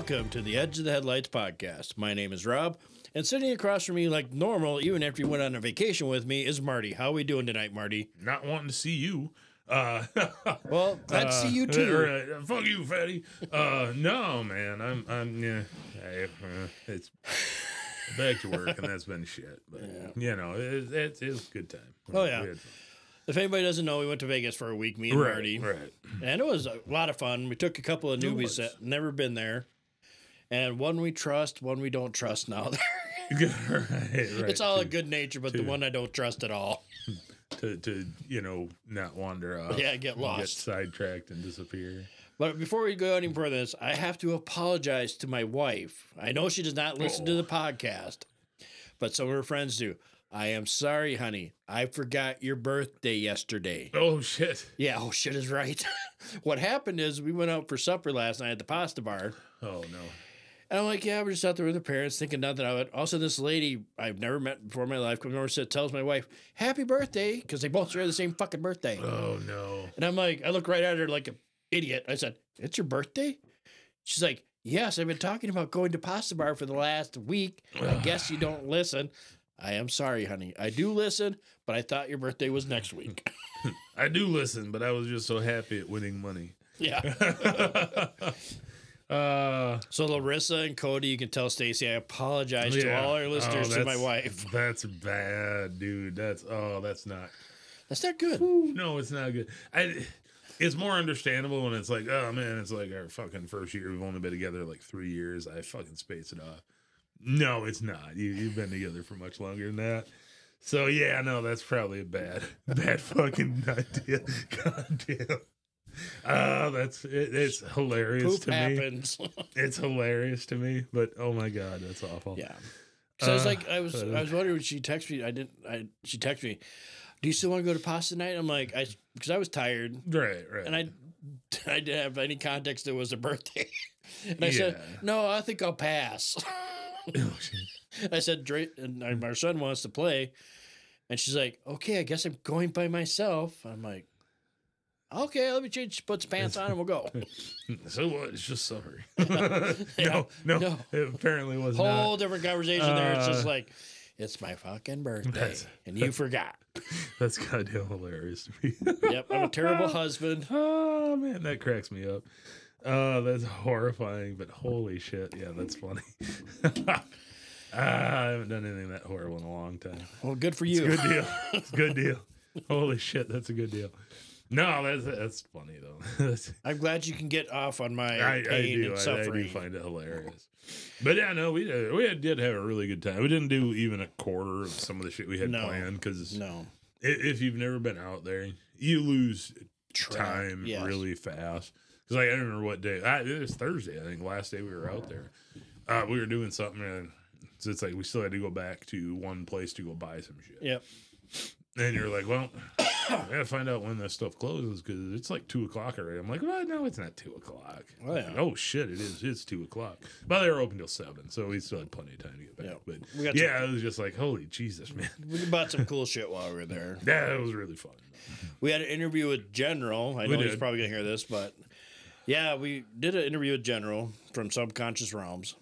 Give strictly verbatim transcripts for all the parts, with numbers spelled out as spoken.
Welcome to the Edge of the Headlights podcast. My name is Rob, and sitting across from me like normal, even after you went on a vacation with me, is Marty. How are we doing tonight, Marty? Not wanting to see you. Uh, well, glad to see you uh, too. Uh, fuck you, fatty. Uh, no, man. I'm, I'm, yeah. I, uh, it's back to work, and that's been shit. But yeah. you know, it, it, it was a good time. Oh yeah. If anybody doesn't know, we went to Vegas for a week, me and right, Marty. Right. And it was a lot of fun. We took a couple of newbies that never been there. And one we trust, one we don't trust now. right, right. It's all to, a good nature, but to, the one I don't trust at all. To, to you know, not wander off. Yeah, get lost. Get sidetracked and disappear. But before we go any further than this, I have to apologize to my wife. I know she does not listen oh. to the podcast, but some of her friends do. I am sorry, honey. I forgot your birthday yesterday. Oh, shit. Yeah, oh, shit is right. What happened is we went out for supper last night at the pasta bar. Oh, no. And I'm like, yeah, we're just out there with the parents thinking nothing of it. Also, this lady I've never met before in my life comes over and tells my wife, happy birthday, because they both share the same fucking birthday. Oh, no. And I'm like, I look right at her like an idiot. I said, it's your birthday? She's like, yes, I've been talking about going to pasta bar for the last week. I guess you don't listen. I am sorry, honey. I do listen, but I thought your birthday was next week. I do listen, but I was just so happy at winning money. Yeah. uh, so Larissa and Cody, you can tell Stacy, I apologize yeah. to all our listeners, oh, to my wife. That's bad, dude. That's oh, that's not. That's not good. Whew, no, it's not good. I. It's more understandable when it's like, oh man, it's like our fucking first year. We've only been together like three years. I fucking space it off. No, it's not. You, you've been together for much longer than that. So, yeah, no, that's probably a bad, bad fucking idea. God damn. Uh, that's, it, it's hilarious Poop to happens. me. It's hilarious to me, but oh my God, that's awful. Yeah. So uh, I was like, I was, I was wondering when she texted me, I didn't, I, she texted me, do you still want to go to pasta night? I'm like, I, because I was tired. Right, right. And I, I didn't have any context. It was a birthday. And I yeah. said, no, I think I'll pass. Oh, I said, Drake, and our son wants to play. And she's like, okay, I guess I'm going by myself. I'm like, okay, let me change, put some pants on and we'll go. So what? It's just supper. yeah. no, no, no, it apparently was Whole not. different conversation uh, there. It's just like, it's my fucking birthday. And you forgot. That's goddamn hilarious to me. Yep, I'm a terrible husband. Oh, man, that cracks me up. Oh, that's horrifying, but holy shit. Yeah, that's funny. ah, I haven't done anything that horrible in a long time. Well, good for you. It's a good deal. It's a good deal. Holy shit, that's a good deal. No, that's that's funny, though. I'm glad you can get off on my I, pain I do, and I, suffering. I do find it hilarious. But yeah, no, we did, we did have a really good time. We didn't do even a quarter of some of the shit we had no, planned because no. if you've never been out there, you lose Track, time yes. really fast. Because like, I don't remember what day. I, it was Thursday, I think, last day we were out there. Uh, we were doing something, and so it's like we still had to go back to one place to go buy some shit. Yep. And you're like, well, I gotta find out when this stuff closes because it's like two o'clock already. I'm like, well, no, it's not two o'clock. Oh, yeah. Like, oh shit, it is. It's two o'clock. But they were open till seven, so we still had plenty of time to get back. Yep. But yeah, some, it was just like, holy Jesus, man. We bought some cool shit while we were there. Yeah, it was really fun. We had an interview with General. I know he's probably gonna hear this, but yeah, we did an interview with General from Subconscious Realms,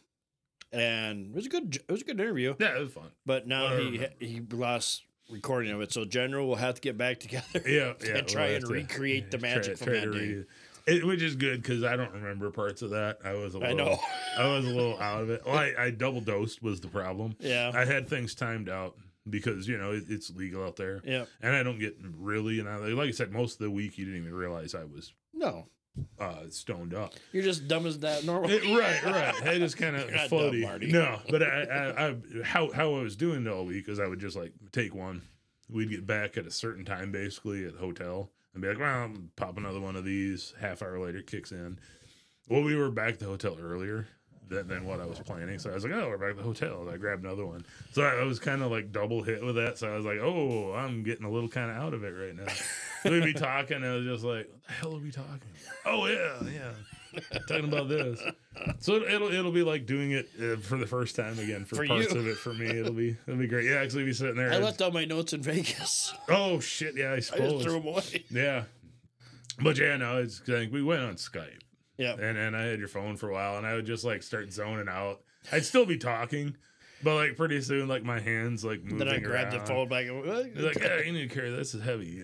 and it was a good. It was a good interview. Yeah, it was fun. But now he he lost recording of it, so General will have to get back together. Yeah, yeah. And try we'll and to, recreate the magic try, from try that day. It, which is good because I don't remember parts of that. I was a little, I know. I was a little out of it. Well, I, I double dosed was the problem. Yeah, I had things timed out because you know it, it's legal out there. Yeah, and I don't get really, and I, like I said, most of the week you didn't even realize I was no. Uh, stoned up. You're just dumb as that normal. It, right, right. I just kind of floaty. Dumb, no, but I, I, I, how how I was doing all week is I would just like take one. We'd get back at a certain time, basically at the hotel, and be like, "Well, I'll pop another one of these." Half hour later, it kicks in. Well, we were back at the hotel earlier than, than what I was planning, so I was like, "Oh, we're back at the hotel." And I grabbed another one, so I, I was kind of like double hit with that. So I was like, "Oh, I'm getting a little kind of out of it right now." We'd be talking, and I was just like, "What the hell are we talking about?" Oh yeah, yeah, talking about this. So it, it'll it'll be like doing it uh, for the first time again for, for parts you. of it for me. It'll be it'll be great. Yeah, actually, be sitting there. I left all my notes in Vegas. Oh shit! Yeah, I suppose. I just threw them away. Yeah, but yeah, no, it's I think we went on Skype. Yeah. And and I had your phone for a while, and I would just like start zoning out. I'd still be talking, but like pretty soon, like my hands like moving. Then I grabbed around. the phone back. And, like, yeah, you need to carry this. Is heavy.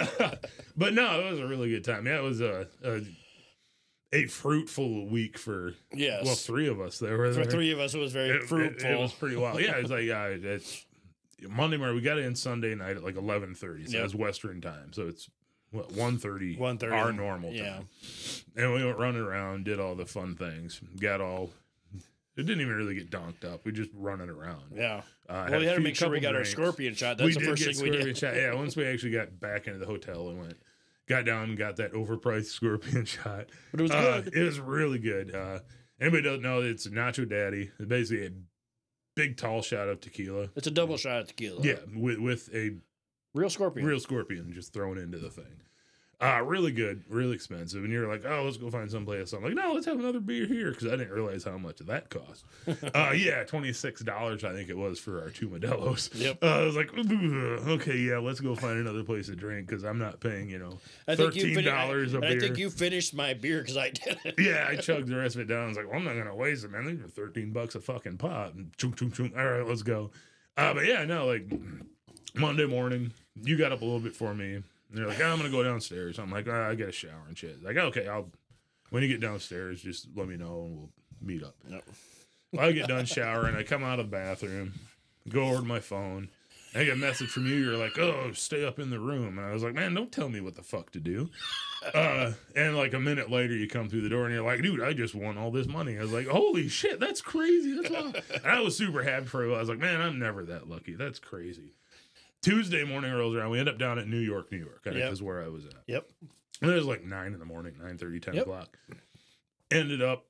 But no, it was a really good time. Yeah, it was a, a a fruitful week for yes. well, three of us. There were for there. three of us. It was very it, fruitful. It, it was pretty wild. Yeah, it's like uh, it's Monday morning. We got in Sunday night at like eleven thirty. So yep. that's Western time. So it's what one thirty. One thirty. Our normal time. Yeah. And we went running around, did all the fun things, got all. It didn't even really get donked up. We just running around. Yeah. Uh, well, we had to few- make sure we got drinks. our scorpion shot. That's we the did first get thing we scorpion did. shot. Yeah, once we actually got back into the hotel and went, got down and got that overpriced scorpion shot. But it was Uh, good. it was really good. Uh, anybody doesn't know, it's Nacho Daddy. It's basically a big, tall shot of tequila. It's a double shot of tequila. Yeah, with with a Real scorpion. real scorpion just thrown into the thing. Uh, really good, really expensive. And you're like, oh, let's go find someplace. I'm like, no, let's have another beer here because I didn't realize how much that cost. uh, yeah, twenty-six dollars I think it was for our two Modelos. Yep. Uh, I was like, okay, yeah, let's go find another place to drink because I'm not paying, you know, I think you thirteen fin- dollars I, a beer. I think you finished my beer because I did it. Yeah, I chugged the rest of it down. I was like, well, I'm not going to waste it, man. These are thirteen bucks a fucking pop. And chung, chung, chung. All right, let's go. Uh, but yeah, no, like Monday morning, you got up a little bit for me. And they're like, oh, I'm going to go downstairs. I'm like, oh, I got a shower and shit. Like, okay, I'll, when you get downstairs, just let me know and we'll meet up. Yep. Well, I get done showering. I come out of the bathroom, go over to my phone. I get a message from you. You're like, oh, stay up in the room. And I was like, man, don't tell me what the fuck to do. Uh, and like a minute later, you come through the door and you're like, dude, I just won all this money. I was like, holy shit, that's crazy. That's wild. And I was super happy for you. I was like, man, I'm never that lucky. That's crazy. Tuesday morning rolls around. We end up down at New York, New York. I think Yep. is where I was at. Yep. And it was like nine in the morning, nine thirty, ten Yep. o'clock. Ended up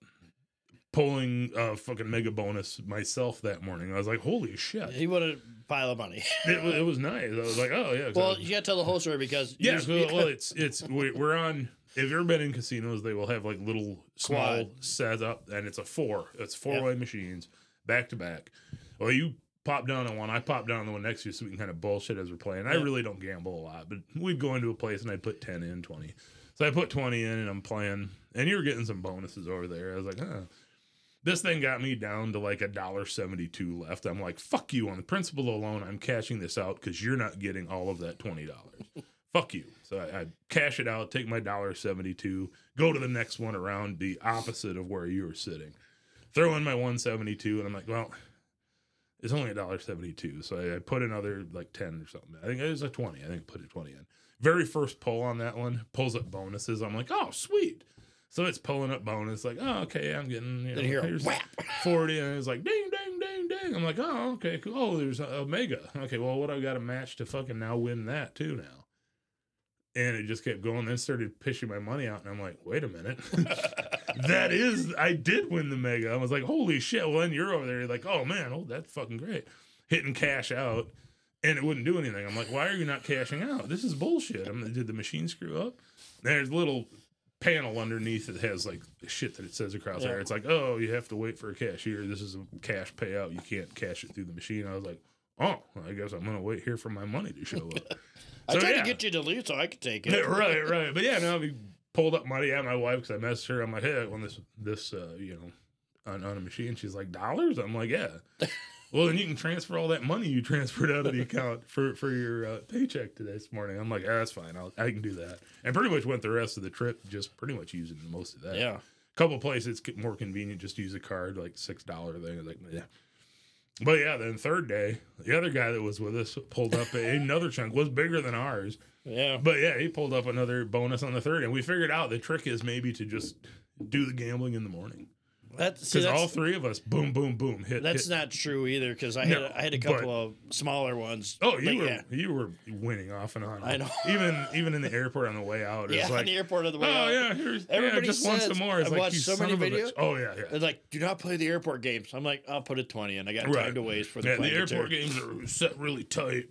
pulling a fucking mega bonus myself that morning. I was like, holy shit. He wanted a pile of money. It, wa- it was nice. I was like, oh, yeah. Well, so- you got to tell the whole story because yeah, you- well, well, it's, it's, we- we're on, if you've ever been in casinos, they will have like little small Quad. setup, and it's a four. It's four way machines, back to back. Well, you pop down on one. I pop down on the one next to you so we can kind of bullshit as we're playing. I Yeah. really don't gamble a lot, but we'd go into a place and I'd put ten in, twenty. So I put twenty in and I'm playing, and you were getting some bonuses over there. I was like, huh. This thing got me down to like a dollar seventy-two left. I'm like, fuck you. On the principle alone, I'm cashing this out because you're not getting all of that twenty dollars. Fuck you. So I, I cash it out, take my dollar seventy-two, go to the next one around the opposite of where you were sitting, throw in my one seventy-two, and I'm like, well, it's only a dollar seventy-two. So I, I put another like ten or something. I think it was a twenty. I think I put a twenty in. Very first pull on that one pulls up bonuses. I'm like, oh, sweet. So it's pulling up bonus, like, oh, okay, I'm getting, you know, Then here, here's whap. forty, and it's like, ding, ding, ding, ding. I'm like, oh, okay, cool. Oh, there's a Omega. Okay, well, what I got to match to fucking now win that too now? And it just kept going, then started pitching my money out, and I'm like, wait a minute. That is, I did win the Mega. I was like, holy shit. Well, then you're over there, you're like, oh, man, oh, that's fucking great. Hitting cash out, and it wouldn't do anything. I'm like, why are you not cashing out? This is bullshit. I'm, did the machine screw up? There's a little panel underneath that has like shit that it says across Yeah. there. It's like, oh, you have to wait for a cashier. This is a cash payout. You can't cash it through the machine. I was like, oh, well, I guess I'm going to wait here for my money to show up. I So, tried yeah. to get you to leave so I could take Yeah, it. right, right. But yeah, no, we pulled up money at my wife because I messaged her. I'm like, hey, I won this, this, uh, you know, on, on a machine. She's like, dollars? I'm like, yeah. Well, then you can transfer all that money you transferred out of the account for, for your uh, paycheck today this morning. I'm like, yeah, that's fine. I'll, I can do that. And pretty much went the rest of the trip just pretty much using most of that. Yeah. A couple places it's more convenient just to use a card, like six dollars thing. I was like, yeah. But yeah, then third day, the other guy that was with us pulled up another chunk, was bigger than ours. Yeah. But yeah, he pulled up another bonus on the third, and we figured out the trick is maybe to just do the gambling in the morning. That's see, Because that's, all three of us, boom, boom, boom, hit. that's hit. not true either because I No, had I had a but- couple of smaller ones. Oh, you Like, were yeah. you were winning off and on. I know. Even even in the airport on the way out, it's Yeah, like, on the airport on the way oh out. yeah, here's yeah, Everybody just want says- some more. It's I've like watched you so son many of a videos. bitch. Oh yeah, yeah. They're like, do not play the airport games. I'm like, I'll put a twenty in. I got Right. time to waste for the Yeah, the plane airport ticket. games are set really tight.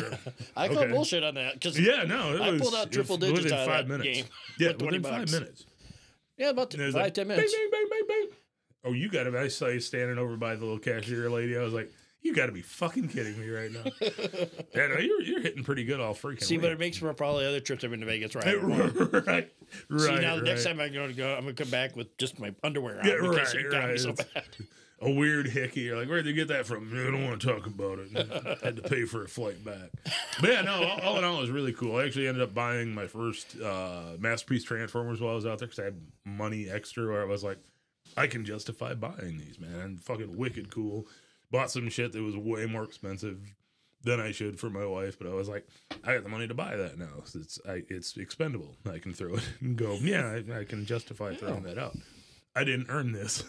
I call Okay. bullshit on that because Yeah, no, it I was, pulled out it was triple digits within out of five that minutes. game Yeah, with twenty within five bucks. minutes. yeah, about And it was five like, ten bang, minutes. bang, bang, bang, bang. Oh, you got it. I saw you standing over by the little cashier lady. I was like, You got to be fucking kidding me right now. Yeah, no, you're you're hitting pretty good all freaking. See, week. but it makes for probably other trips I've been to Vegas. Right, right, right. See, now right. the next time I'm going to go, I'm going to come back with just my underwear on Yeah, because right, it got right. me so It's bad. A weird hickey. You're like, where'd you get that from? I don't want to talk about it. I had to pay for a flight back. But yeah, no, all, all in all, it was really cool. I actually ended up buying my first uh, Masterpiece Transformers while I was out there because I had money extra where I was like, I can justify buying these, man. And fucking wicked cool. Bought some shit that was way more expensive than I should for my wife, but I was like, I got the money to buy that now. So it's I, it's expendable. I can throw it and go, yeah, I, I can justify throwing that out. I didn't earn this.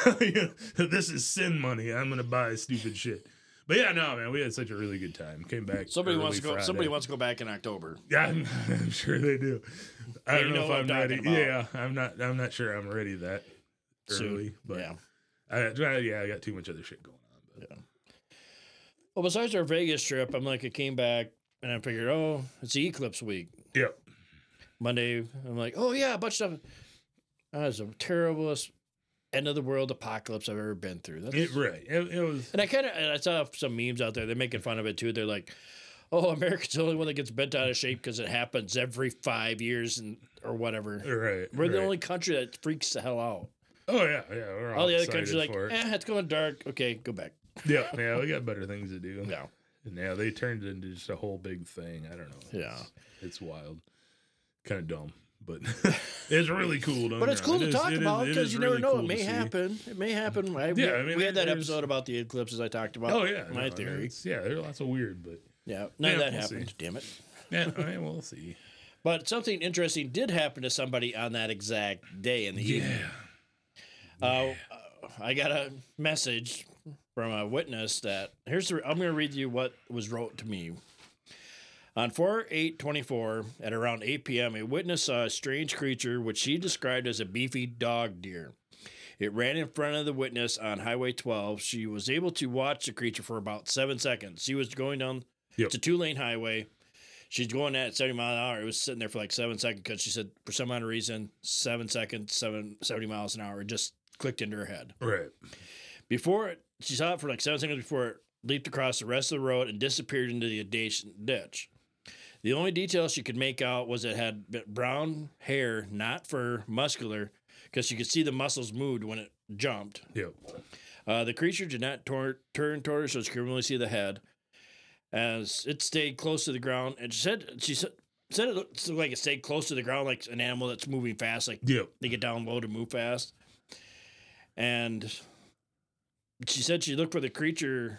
This is sin money. I'm gonna buy stupid shit. But yeah, no, man, we had such a really good time. Came back. Somebody wants to go. Friday. Somebody wants to go back in October. Yeah, I'm, I'm sure they do. I don't You know, know if what I'm I'm ready. talking about. Yeah, I'm not. I'm not sure I'm ready that early. Soon. But Yeah. I, yeah, I got too much other shit going on. But. Yeah. Well, besides our Vegas trip, I'm like, I came back and I figured, oh, it's the eclipse week. Yep. Monday, I'm like, oh yeah, a bunch of stuff. That was the terriblest end of the world apocalypse I've ever been through. That's... It, right. It, it was. And I kind of, I saw some memes out there. They're making fun of it too. They're like, oh, America's the only one that gets bent out of shape because it happens every five years and or whatever. Right. We're the right. only country that freaks the hell out. Oh yeah, yeah. We're all, All the other excited countries are like, for it. eh, it's going dark. Okay, go back. Yeah, yeah. We got better things to do. No. And yeah, they turned it into just a whole big thing. I don't know. Yeah. It's, it's wild. Kind of dumb, but it's really cool. Don't But it's get cool me to wrong. talk It is- about it because is you really never know. cool It may to see. happen. It may happen. I, Yeah, we, I mean, we had that there's- episode about the eclipses I talked about. Oh yeah, my no, theory. it's- Yeah, there's lots of weird, but Yeah, none Yeah, of that we'll happened. see. Damn it. yeah, all right, we'll see. But something interesting did happen to somebody on that exact day in the evening. Yeah, Uh, I got a message from a witness that here's the. I'm going to read you what was wrote to me. On four eight twenty-four at around eight p.m., a witness saw a strange creature which she described as a beefy dog deer. It ran in front of the witness on Highway twelve. She was able to watch the creature for about seven seconds. She was going down. Yep. It's a two-lane highway. She's going at seventy miles an hour. It was sitting there for like seven seconds because she said for some odd reason, seven seconds, seven, seventy miles an hour. It just clicked into her head. right. Before it, she saw it for like seven seconds before it leaped across the rest of the road and disappeared into the adjacent ditch. The only detail she could make out was it had brown hair, not fur, muscular, because she could see the muscles moved when it jumped. Yep. Uh, the creature did not tor- turn toward her, so she could only see the head. As it stayed close to the ground, and she said she said, said it looked like it stayed close to the ground, like an animal that's moving fast, like Yep. they get down low to move fast. And she said she looked for the creature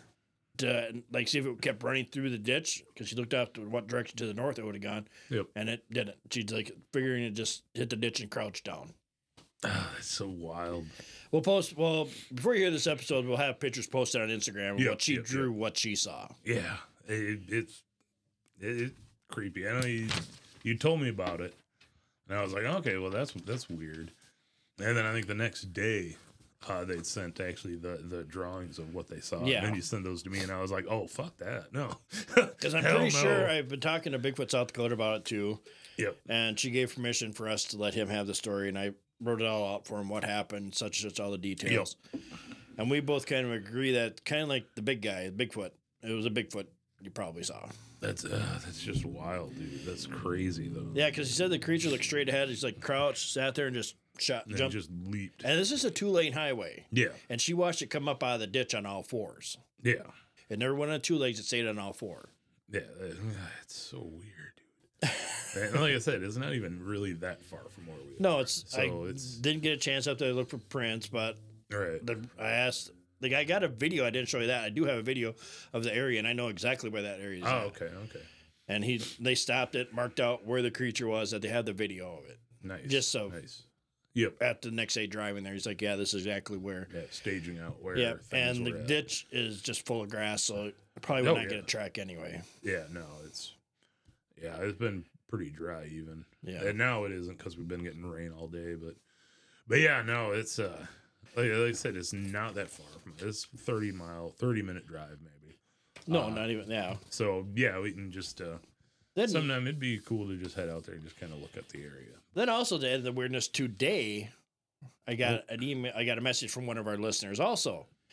to like see if it kept running through the ditch because she looked out to what direction to the north it would have gone. Yep. And it didn't. She's like figuring it just hit the ditch and crouched down. Oh, that's so wild. We'll post. Well, before you hear this episode, we'll have pictures posted on Instagram of Yep, what she yep, drew, what she saw. Yeah, it, it's it, it's creepy. I know you you told me about it, and I was like, okay, well that's that's weird. And then I think the next day, uh, they'd sent actually the the drawings of what they saw. Yeah. And then you sent those to me, and I was like, oh fuck that, no. Because I'm Hell pretty no. sure I've been talking to Bigfoot South Dakota about it too, Yep. and she gave permission for us to let him have the story, and I wrote it all out for him, what happened, such and such, all the details. And we both kind of agree that kind of like the big guy, Bigfoot. It was a Bigfoot you probably saw. That's uh, that's just wild, dude. That's crazy though. Yeah, because he said the creature looked straight ahead. He's like crouched, sat there, and just shot, And jumped. just leaped. And this is a two lane highway. Yeah. And she watched it come up out of the ditch on all fours. Yeah. It never went on two legs. It stayed on all four. Yeah. that- It's so weird, dude. And like I said, it's not even really that far from where we are. No, it's. So I it's didn't get a chance up there to look for prints, but right. the, I asked. Like I got a video. I didn't show you that. I do have a video of the area, and I know exactly where that area is. Oh, at. okay, okay. And he, they stopped it, marked out where the creature was. That they had the video of it. Nice. Just so. Nice. Yep. At the next day driving there, he's like, "Yeah, this is exactly where." Yeah, staging out where. Yeah, things and the were at. ditch is just full of grass, so it probably would Oh, not yeah. get a track anyway. Yeah, no, it's. Yeah, it's been pretty dry even. Yeah. And now it isn't because we've been getting rain all day, but. But yeah, no, it's uh, like, like I said, it's not that far from it. It's thirty mile, thirty minute drive maybe. No, Uh, not even. Yeah. So yeah, we can just. uh Then, Sometime it'd be cool to just head out there and just kind of look up the area. then also to add the weirdness today, I got an email. I got a message from one of our listeners also,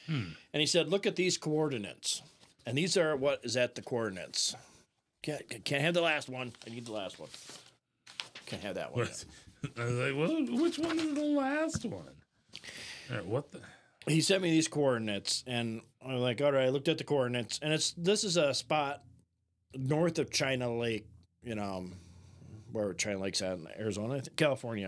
Hmm. And he said, look at these coordinates. And these are what is at the coordinates. Can't, can't have the last one. I need the last one. Can't have that one. What? I was like, well, which one is the last one? All right, what the? He sent me these coordinates, and I'm like, all right, I looked at the coordinates, and it's this is a spot north of China Lake, you know, where China Lake's at in Arizona, I think, California.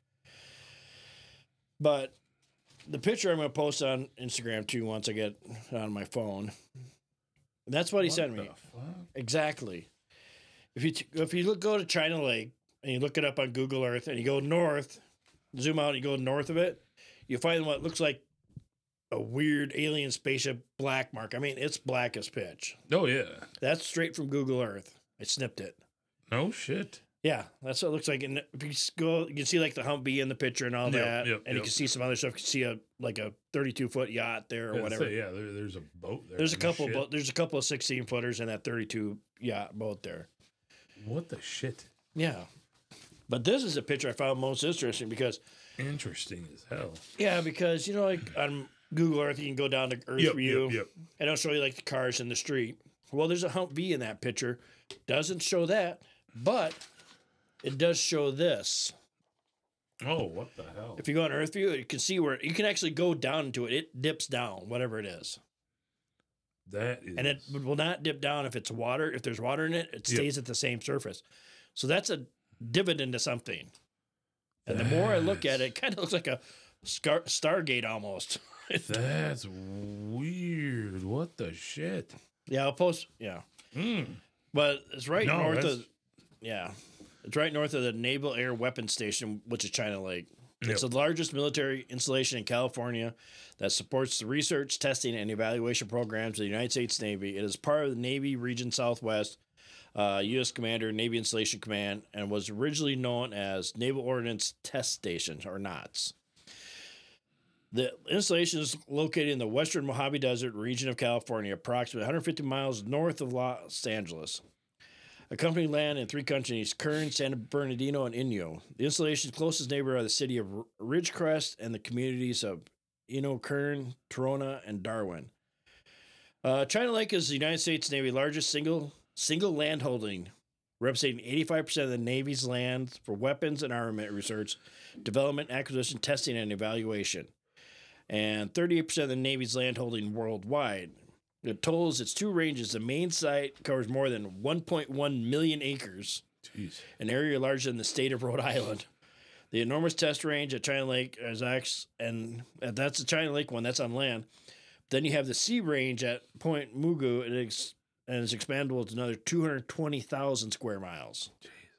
But the picture I'm going to post on Instagram, too, once I get it on my phone. That's what he What sent the me. fuck? Exactly. If you t- if you look, go to China Lake and you look it up on Google Earth and you go north, zoom out, and you go north of it, you find what looks like a weird alien spaceship black mark. I mean, it's black as pitch. Oh yeah. That's straight from Google Earth. I snipped it. No shit. Yeah, that's what it looks like. And if you s- go, you can see like the Humvee in the picture and all Yep, that, yep, and you yep. can see some other stuff. You can see a like a thirty-two foot yacht there or Yeah, whatever. say, yeah, there, there's a boat there. There's a and couple. shit. Bo- there's a couple of sixteen footers in that thirty-two yacht boat there. What the shit? Yeah, but this is a picture I found most interesting because Interesting as hell. yeah, because you know like on Google Earth you can go down to Earth Yep, View yep, yep. and it'll show you like the cars in the street. Well, there's a Humvee in that picture. Doesn't show that, but it does show this. Oh, what the hell? If you go on Earth View, you can see where you can actually go down into it. It dips down, whatever it is. That is. And it will not dip down if it's water. If there's water in it, it Yep. stays at the same surface. So that's a divot into something. And the more I look at it, it kind of looks like a star- Stargate almost. That's weird. What the shit? Yeah, I'll post. Yeah. Mm. But it's right No, north that's- of. Yeah. It's right north of the Naval Air Weapons Station, which is China Lake. It's Yep. the largest military installation in California that supports the research, testing, and evaluation programs of the United States Navy. It is part of the Navy Region Southwest, uh, U S Commander, Navy Installation Command, and was originally known as Naval Ordnance Test Station, or NOTS. The installation is located in the western Mojave Desert region of California, approximately one hundred fifty miles north of Los Angeles. Accompanying land in three countries, Kern, San Bernardino, and Inyo. The installation's closest neighbor are the city of Ridgecrest and the communities of Inyo, Kern, Torona, and Darwin. Uh, China Lake is the United States Navy's largest single single land holding, representing eighty-five percent of the Navy's land for weapons and armament research, development, acquisition, testing, and evaluation, and thirty-eight percent of the Navy's land holding worldwide. It totals its two ranges. The main site covers more than one point one million acres, Jeez. an area larger than the state of Rhode Island. The enormous test range at China Lake is actually, and that's the China Lake one, that's on land. Then you have the sea range at Point Mugu, and it's, and it's expandable to another two hundred twenty thousand square miles.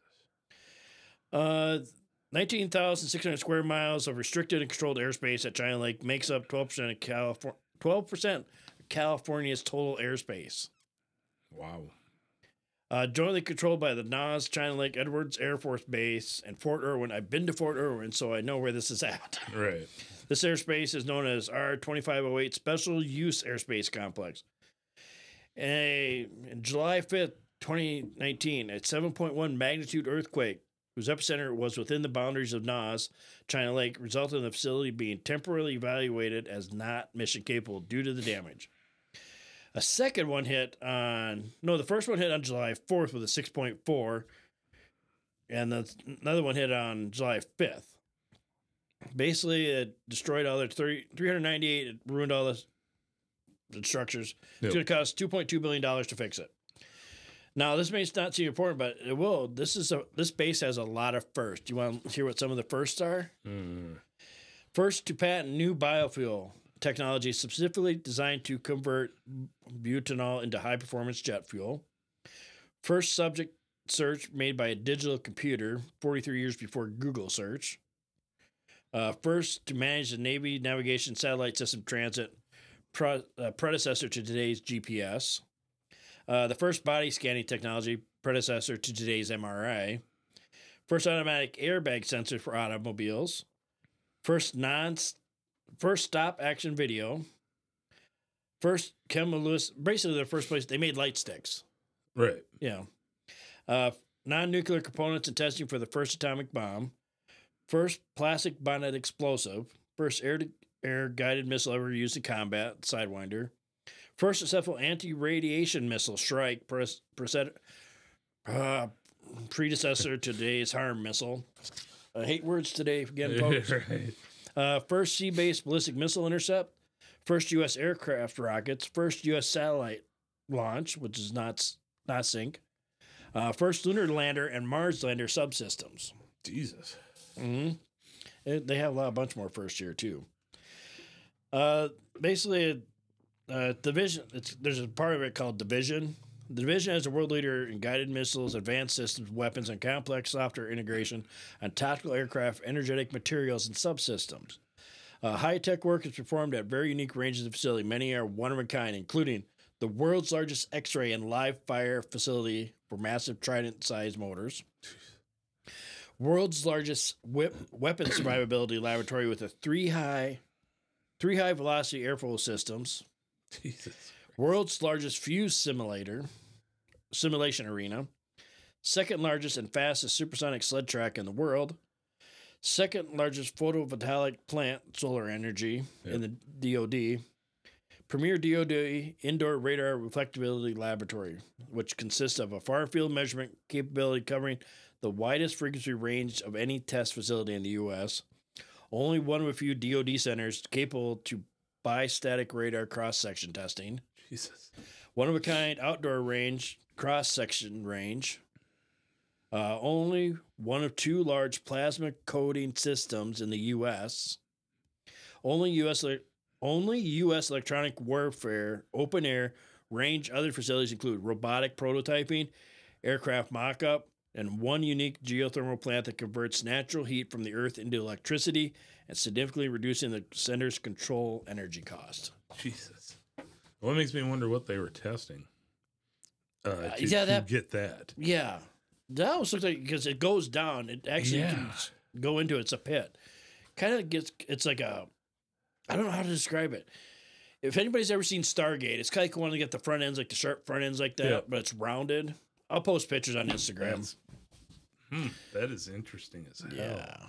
Uh, nineteen thousand six hundred square miles of restricted and controlled airspace at China Lake makes up twelve percent of California, twelve percent of California's total airspace. Wow. Uh, jointly controlled by the N A S, China Lake Edwards Air Force Base, and Fort Irwin. I've been to Fort Irwin, so I know where this is at. Right. This airspace is known as R twenty-five oh eight Special Use Airspace Complex. A, in July fifth, twenty nineteen, a seven point one magnitude earthquake, whose epicenter was within the boundaries of N A S, China Lake, resulted in the facility being temporarily evaluated as not mission capable due to the damage. A second one hit on, no, the first one hit on July fourth with a six point four, and the, another one hit on July fifth. Basically, it destroyed all the three hundred ninety-eight, it ruined all the, the structures. Yep. It's going to cost two point two billion dollars to fix it. Now, this may not seem important, but it will. This is a this base has a lot of firsts. Do you want to hear what some of the firsts are? Mm. First, to patent new biofuel technology specifically designed to convert butanol into high-performance jet fuel. First subject search made by a digital computer, forty-three years before Google search. Uh, first, to manage the Navy Navigation Satellite System Transit, pro, uh, predecessor to today's G P S. Uh, the first body scanning technology, predecessor to today's M R I. First automatic airbag sensor for automobiles. First non, first stop action video. First Kim Lewis, basically the first place they made light sticks. Right. Yeah. Uh, non-nuclear components and testing for the first atomic bomb. First plastic bonded explosive. First air air guided missile ever used in combat, Sidewinder. First successful anti-radiation missile, Shrike, pres- preced- uh, predecessor to today's HARM missile. I hate words today again, folks. Right. Uh, first sea-based ballistic missile intercept. First U S aircraft rockets. First U S satellite launch, which is not not sync. Uh, first lunar lander and Mars lander subsystems. Jesus. Mm-hmm. It, they have a lot, a bunch more first year too. Uh, basically, uh, division. It's, there's a part of it called Division. The Division is a world leader in guided missiles, advanced systems, weapons, and complex software integration on tactical aircraft, energetic materials, and subsystems. Uh, high-tech work is performed at very unique ranges of facility. Many are one of a kind, including the world's largest X-ray and live fire facility for massive Trident-sized motors, world's largest whip, weapon survivability laboratory with a three high, three high velocity airflow systems, Jesus. World's largest fuse simulator, simulation arena, second largest and fastest supersonic sled track in the world, second largest photovoltaic plant, solar energy yep. in the D O D, premier D O D indoor radar reflectability laboratory, which consists of a far field measurement capability covering the widest frequency range of any test facility in the U S, only one of a few D O D centers capable to bistatic radar cross-section testing. Jesus. One of a kind outdoor range, cross-section range. Uh, only one of two large plasma coding systems in the U S. Only U S only U S electronic warfare, open air, range. Other facilities include robotic prototyping, aircraft mock-up, and one unique geothermal plant that converts natural heat from the earth into electricity and significantly reducing the center's control energy cost. Jesus. Well, it makes me wonder what they were testing. Uh, to, uh, yeah, that, to get that. Yeah. That almost looks like, because it goes down, it actually yeah. can go into it. It's a pit. Kind of gets, it's like a, I don't know how to describe it. If anybody's ever seen Stargate, it's kind of like one to get the front ends, like the sharp front ends like that, yeah. but it's rounded. I'll post pictures on Instagram. That's, hmm, that is interesting as hell.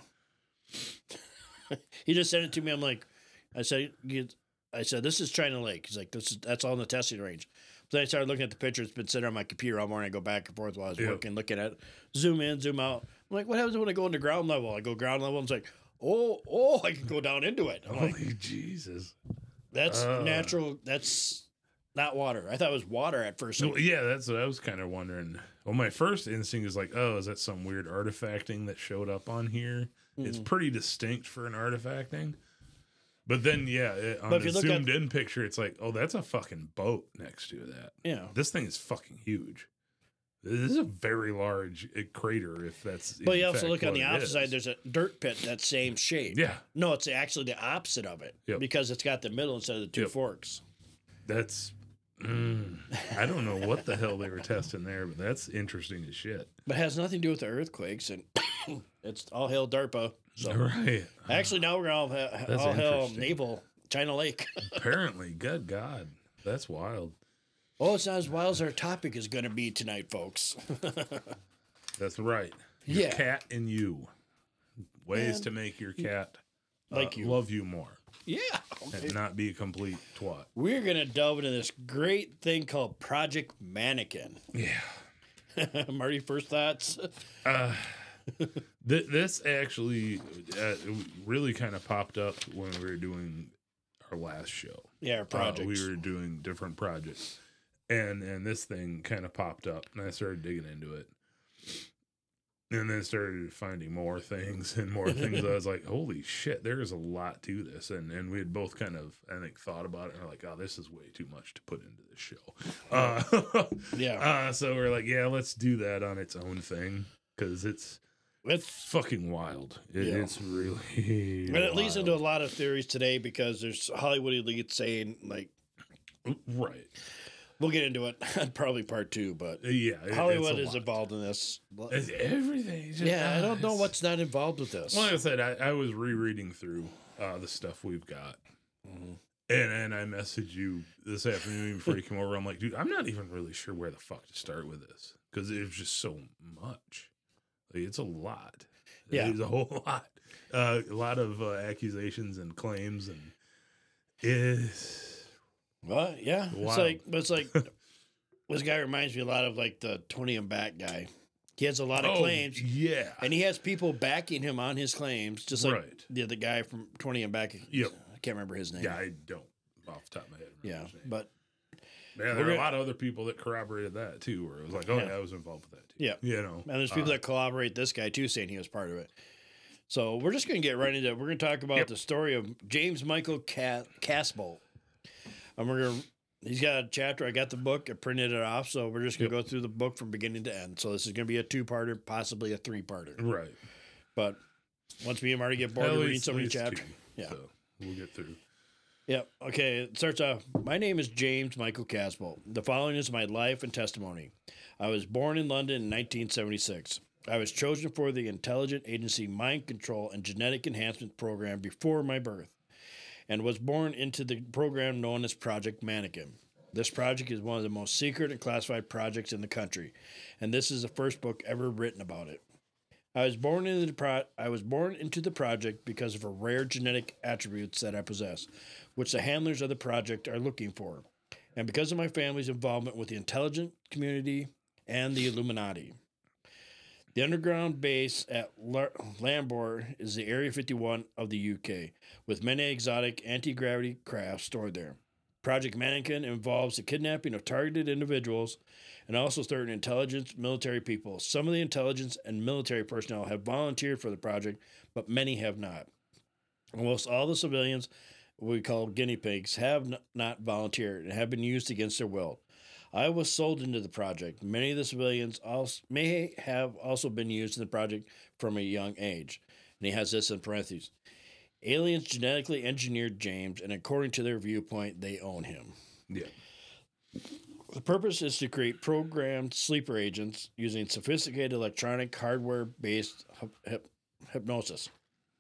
Yeah. He just sent it to me. I'm like, I said, I said, this is China Lake. He's like, this is, that's all in the testing range. So I started looking at the picture. It's been sitting on my computer all morning. I go back and forth while I was yep. working, looking at it. Zoom in, zoom out. I'm like, what happens when I go into ground level? I go ground level. And it's like, oh, oh, I can go down into it. I'm Holy like, Jesus. That's uh, natural. That's not water. I thought it was water at first. Well, yeah, that's what I was kind of wondering. Well, my first instinct is like, oh, is that some weird artifacting that showed up on here? Mm-hmm. It's pretty distinct for an artifacting. But then, yeah, it, on the zoomed at, in picture, it's like, oh, that's a fucking boat next to that. Yeah. This thing is fucking huge. This is a very large crater, if that's. But you also look on the opposite side, there's a dirt pit that same shape. Yeah. No, it's actually the opposite of it yep. because it's got the middle instead of the two yep. forks. That's. Mm, I don't know what the hell they were testing there, but that's interesting as shit. But it has nothing to do with the earthquakes, and it's all hail DARPA. So. Right. Actually, now we're all, all hail naval China Lake. Apparently. Good God. That's wild. Oh, it's not as wild as our topic is going to be tonight, folks. That's right. Your yeah. cat and you. Ways Man, to make your cat like uh, you. love you more. Yeah. And not be a complete twat. We're going to delve into this great thing called Project Mannequin. Yeah. Marty, first thoughts? uh, th- this actually uh, really kind of popped up when we were doing our last show. Yeah, our projects. Uh, we were doing different projects. And and this thing kind of popped up, and I started digging into it. And then started finding more things and more things. I was like, holy shit, there is a lot to this. And and we had both kind of, I think, thought about it. And we're like, oh, this is way too much to put into this show. Uh, yeah. Uh, so we're like, yeah, let's do that on its own thing. Because it's, it's fucking wild. It, yeah. It's really And it leads into a lot of theories today because there's Hollywood elite saying, like, right. We'll get into it on probably part two, but yeah, it, Hollywood is involved in this. It's everything. Just, yeah, uh, I don't know what's not involved with this. Well, like I said, I, I was rereading through uh, the stuff we've got. Mm-hmm. And and I messaged you this afternoon before you came over. I'm like, dude, I'm not even really sure where the fuck to start with this. Because it was just so much. Like, it's a lot. Yeah. It's a whole lot. Uh, a lot of uh, accusations and claims and Is Well, yeah. Wow. It's like, but it's like, this guy reminds me a lot of like the Tony and Back guy. He has a lot of oh, claims, yeah. and he has people backing him on his claims, just like Right. the the guy from Tony and Back. Yep. I can't remember his name. Yeah, I don't off the top of my head. Yeah, his name. but yeah, there we're are a gonna- lot of other people that corroborated that too, where it was like, oh, Yeah. yeah, I was involved with that too. Yeah. You know. and there's people uh, that collaborate this guy too, saying he was part of it. So we're just going to get right into it. We're going to talk about Yep. the story of James Michael Ca- Casbolt. And we're going to, he's got a chapter. I got the book. I printed it off. So we're just going to Yep. go through the book from beginning to end. So this is going to be a two-parter, possibly a three-parter. Right. But once me and Marty get bored At of reading least- so at many least chapters. two. Yeah. So we'll get through. Yep. Okay. It starts off. My name is James Michael Casbolt. The following is my life and testimony. I was born in London in nineteen seventy-six. I was chosen for the Intelligence Agency Mind Control and Genetic Enhancement Program before my birth, and was born into the program known as Project Mannequin. This project is one of the most secret and classified projects in the country, and this is the first book ever written about it. I was born into the pro- I was born into the project because of a rare genetic attributes that I possess, which the handlers of the project are looking for, and because of my family's involvement with the intelligence community and the Illuminati. The underground base at Lar- Lambor is the Area fifty-one of the U K, with many exotic anti-gravity crafts stored there. Project Mannequin involves the kidnapping of targeted individuals and also certain intelligence military people. Some of the intelligence and military personnel have volunteered for the project, but many have not. Almost all the civilians, what we call guinea pigs, have n- not volunteered and have been used against their will. I was sold into the project. Many of the civilians also may have also been used in the project from a young age. And he has this in parentheses. Aliens genetically engineered James, and according to their viewpoint, they own him. Yeah. The purpose is to create programmed sleeper agents using sophisticated electronic hardware-based hyp- hyp- hypnosis.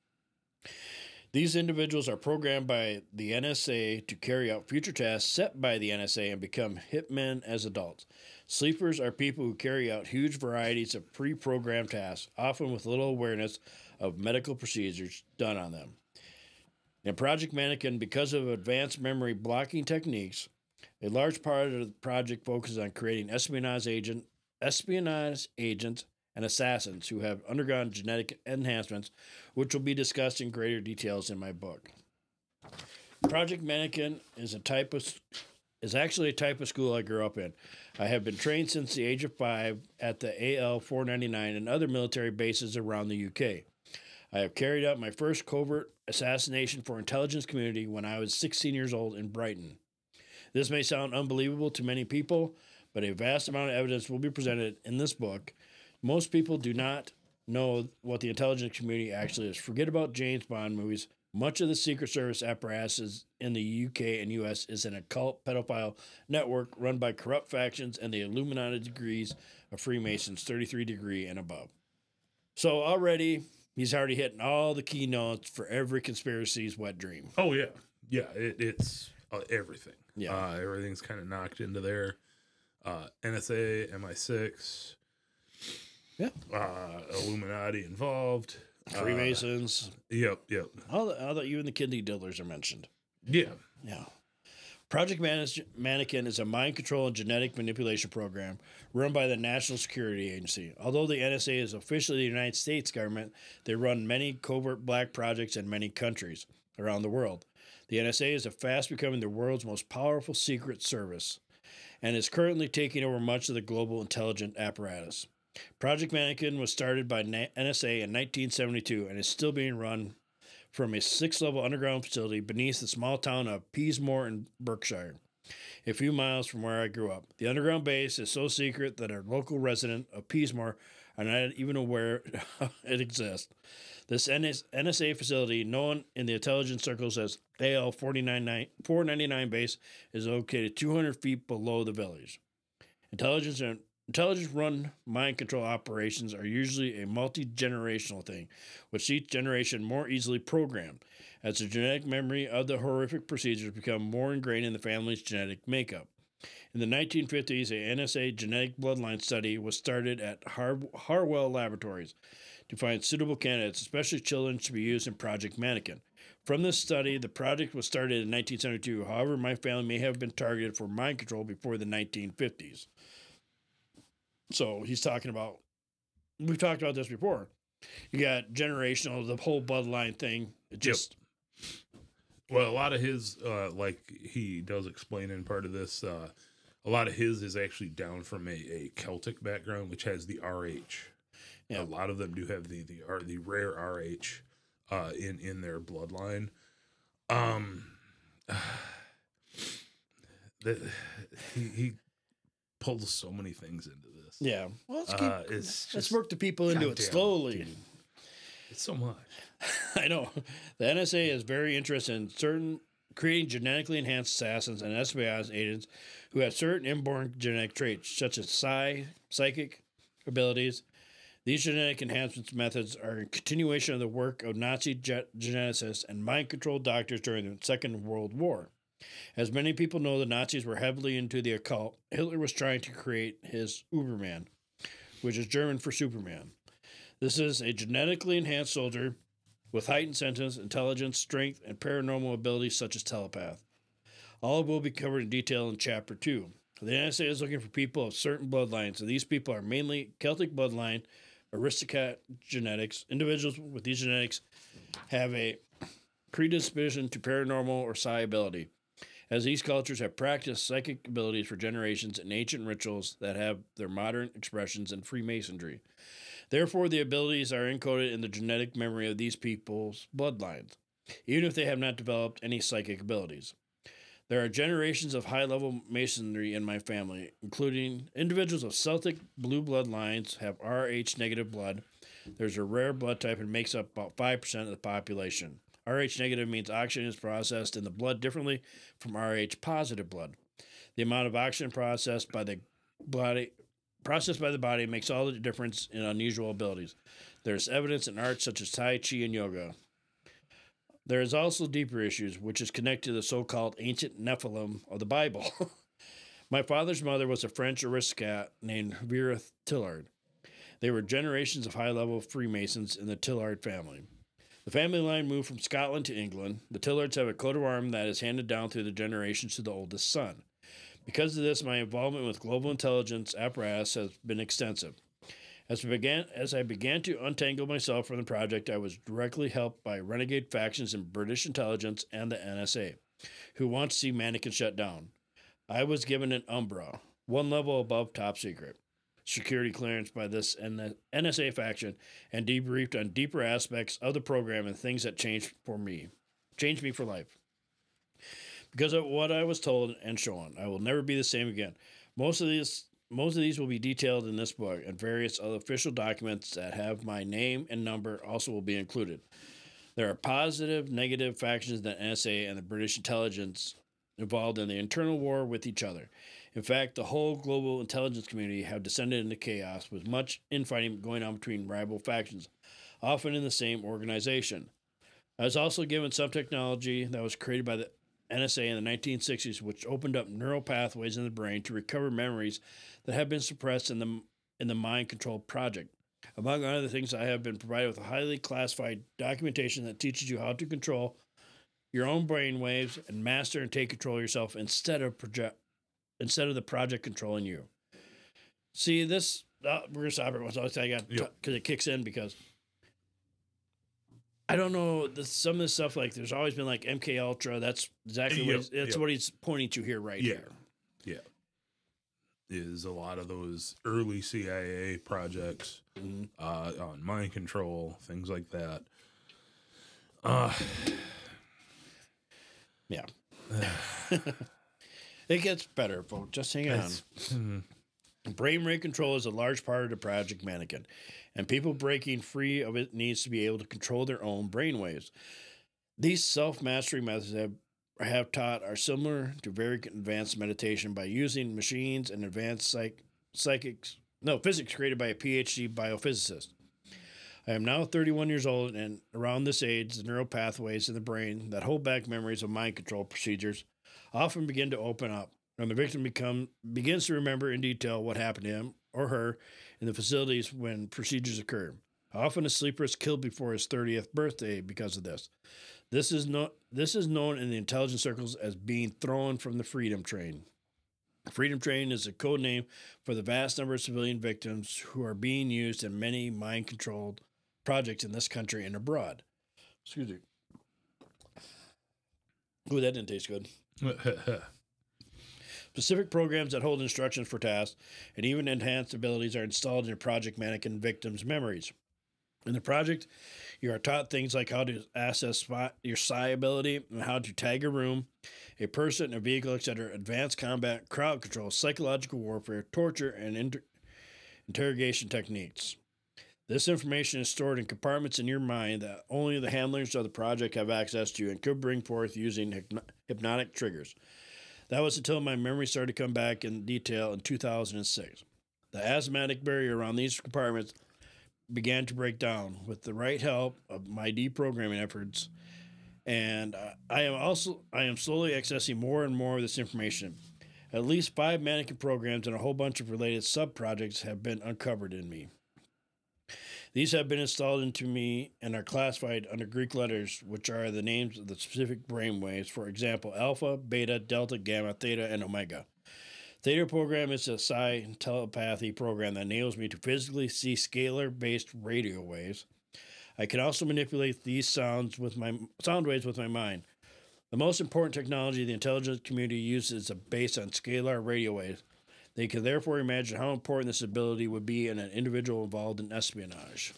These individuals are programmed by the N S A to carry out future tasks set by the N S A and become hitmen as adults. Sleepers are people who carry out huge varieties of pre-programmed tasks, often with little awareness of medical procedures done on them. In Project Mannequin, because of advanced memory blocking techniques, a large part of the project focuses on creating espionage agent, espionage agents and assassins who have undergone genetic enhancements, which will be discussed in greater details in my book. Project Mannequin is a type of is actually a type of school I grew up in. I have been trained since the age of five at the A L four ninety-nine and other military bases around the U K. I have carried out my first covert assassination for intelligence community when I was sixteen years old in Brighton. This may sound unbelievable to many people, but a vast amount of evidence will be presented in this book. Most people do not know what the intelligence community actually is. Forget about James Bond movies. Much of the Secret Service apparatus in the U K and U S is an occult pedophile network run by corrupt factions and the Illuminati degrees of Freemasons, thirty-three degree and above. So already, he's already hitting all the keynotes for every conspiracy's wet dream. Oh yeah, yeah. It, it's uh, everything. Yeah. Uh, everything's kind of knocked into there. Uh, N S A, M I six. Yeah. Uh, Illuminati involved. Freemasons. Uh, yep. Yep. All, the, all that you and the kidney dealers are mentioned. Yeah. Yeah. Project Manage- Mannequin is a mind control and genetic manipulation program run by the National Security Agency. Although the N S A is officially the United States government, they run many covert black projects in many countries around the world. The N S A is fast becoming the world's most powerful secret service and is currently taking over much of the global intelligence apparatus. Project Mannequin was started by N S A in nineteen seventy-two and is still being run from a six-level underground facility beneath the small town of Peasmore in Berkshire, a few miles from where I grew up. The underground base is so secret that our local resident of Peasmore are not even aware it exists. This N S A facility, known in the intelligence circles as A L four ninety-nine base, is located two hundred feet below the village. Intelligence and Intelligence-run mind control operations are usually a multi-generational thing, with each generation more easily programmed, as the genetic memory of the horrific procedures become more ingrained in the family's genetic makeup. In In the nineteen fifties, a N S A genetic bloodline study was started at Har- Harwell Laboratories to find suitable candidates, especially children, to be used in Project Mannequin. From this study, the project was started in nineteen seventy-two. However, my family may have been targeted for mind control before the nineteen fifties. So he's talking about, we've talked about this before. You got generational, the whole bloodline thing. It just. Yep. Well, a lot of his, uh, like he does explain in part of this, uh, a lot of his is actually down from a, a Celtic background, which has the R H. Yeah. A lot of them do have the the, R, the rare R H uh, in, in their bloodline. Um, the, he, he pulls so many things into this. Yeah. Well, let's, keep, uh, it's just, let's work the people into it slowly. Dude. It's so much. I know. The N S A is very interested in certain creating genetically enhanced assassins and espionage agents who have certain inborn genetic traits, such as psi, psychic abilities. These genetic enhancement methods are a continuation of the work of Nazi ge- geneticists and mind control doctors during the Second World War. As many people know, the Nazis were heavily into the occult. Hitler was trying to create his Uberman, which is German for Superman. This is a genetically enhanced soldier with heightened senses, intelligence, strength, and paranormal abilities such as telepath. All will be covered in detail in Chapter two. The N S A is looking for people of certain bloodlines, and these people are mainly Celtic bloodline, aristocrat genetics. Individuals with these genetics have a predisposition to paranormal or psi ability, as these cultures have practiced psychic abilities for generations in ancient rituals that have their modern expressions in Freemasonry. Therefore, the abilities are encoded in the genetic memory of these people's bloodlines, even if they have not developed any psychic abilities. There are generations of high-level masonry in my family, including individuals of Celtic blue bloodlines have R H negative blood. There's a rare blood type and makes up about five percent of the population. R H negative means oxygen is processed in the blood differently from R H positive blood. The amount of oxygen processed by the body processed by the body makes all the difference in unusual abilities. There's evidence in arts such as Tai Chi and yoga. There is also deeper issues, which is connected to the so-called ancient Nephilim of the Bible. My father's mother was a French aristocrat named Vera Tillard. They were generations of high-level Freemasons in the Tillard family. The family line moved from Scotland to England. The Tillards have a coat of arms that is handed down through the generations to the oldest son. Because of this, my involvement with global intelligence apparatus has been extensive. As I began, as I began to untangle myself from the project, I was directly helped by renegade factions in British intelligence and the N S A, who want to see Mannequin shut down. I was given an Umbra, one level above top secret, security clearance by this N S A faction, and debriefed on deeper aspects of the program and things that changed for me, changed me for life. Because of what I was told and shown, I will never be the same again. Most of these, most of these will be detailed in this book, and various other official documents that have my name and number also will be included. There are positive, negative factions in the N S A and the British intelligence involved in the internal war with each other. In fact, the whole global intelligence community have descended into chaos, with much infighting going on between rival factions, often in the same organization. I was also given some technology that was created by the N S A in the nineteen sixties, which opened up neural pathways in the brain to recover memories that have been suppressed in the in the Mind Control Project. Among other things, I have been provided with a highly classified documentation that teaches you how to control your own brain waves and master and take control of yourself instead of project instead of the project controlling you. See this? Uh, we're gonna stop it once I got because yep. It kicks in because. I don't know this, some of this stuff. Like, there's always been like M K Ultra. That's exactly yep, what he's, that's yep. what he's pointing to here, right yeah. here. Yeah, is a lot of those early C I A projects mm-hmm. uh, on mind control, things like that. Uh, yeah, it gets better, folks. Just hang on. Mm-hmm. Brain rate control is a large part of the Project Mannequin, and people breaking free of it needs to be able to control their own brainwaves. These self-mastery methods have, have taught are similar to very advanced meditation by using machines and advanced psych, psychics, no, physics created by a P H D biophysicist. I am now thirty-one years old, and around this age, the neural pathways in the brain that hold back memories of mind control procedures often begin to open up. when the victim become begins to remember in detail what happened to him or her in the facilities when procedures occur. Often a sleeper is killed before his thirtieth birthday because of this. This is no, this is known in the intelligence circles as being thrown from the freedom train. Freedom Train is a code name for the vast number of civilian victims who are being used in many mind-controlled projects in this country and abroad. Excuse me. Ooh, that didn't taste good. Specific programs that hold instructions for tasks and even enhanced abilities are installed in Project Mannequin victims' memories. In the project, you are taught things like how to assess your psi ability and how to tag a room, a person, a vehicle, et cetera, advanced combat, crowd control, psychological warfare, torture, and inter- interrogation techniques. This information is stored in compartments in your mind that only the handlers of the project have access to and could bring forth using hypno- hypnotic triggers. That was until my memory started to come back in detail in two thousand six. The asthmatic barrier around these compartments began to break down with the right help of my deprogramming efforts, and uh, I am also I am slowly accessing more and more of this information. At least five mannequin programs and a whole bunch of related sub-projects have been uncovered in me. These have been installed into me and are classified under Greek letters, which are the names of the specific brainwaves. For example, alpha, beta, delta, gamma, theta, and omega. Theta program is a psi telepathy program that enables me to physically see scalar-based radio waves. I can also manipulate these sounds with my sound waves with my mind. The most important technology the intelligence community uses is based on scalar radio waves. They can therefore imagine how important this ability would be in an individual involved in espionage.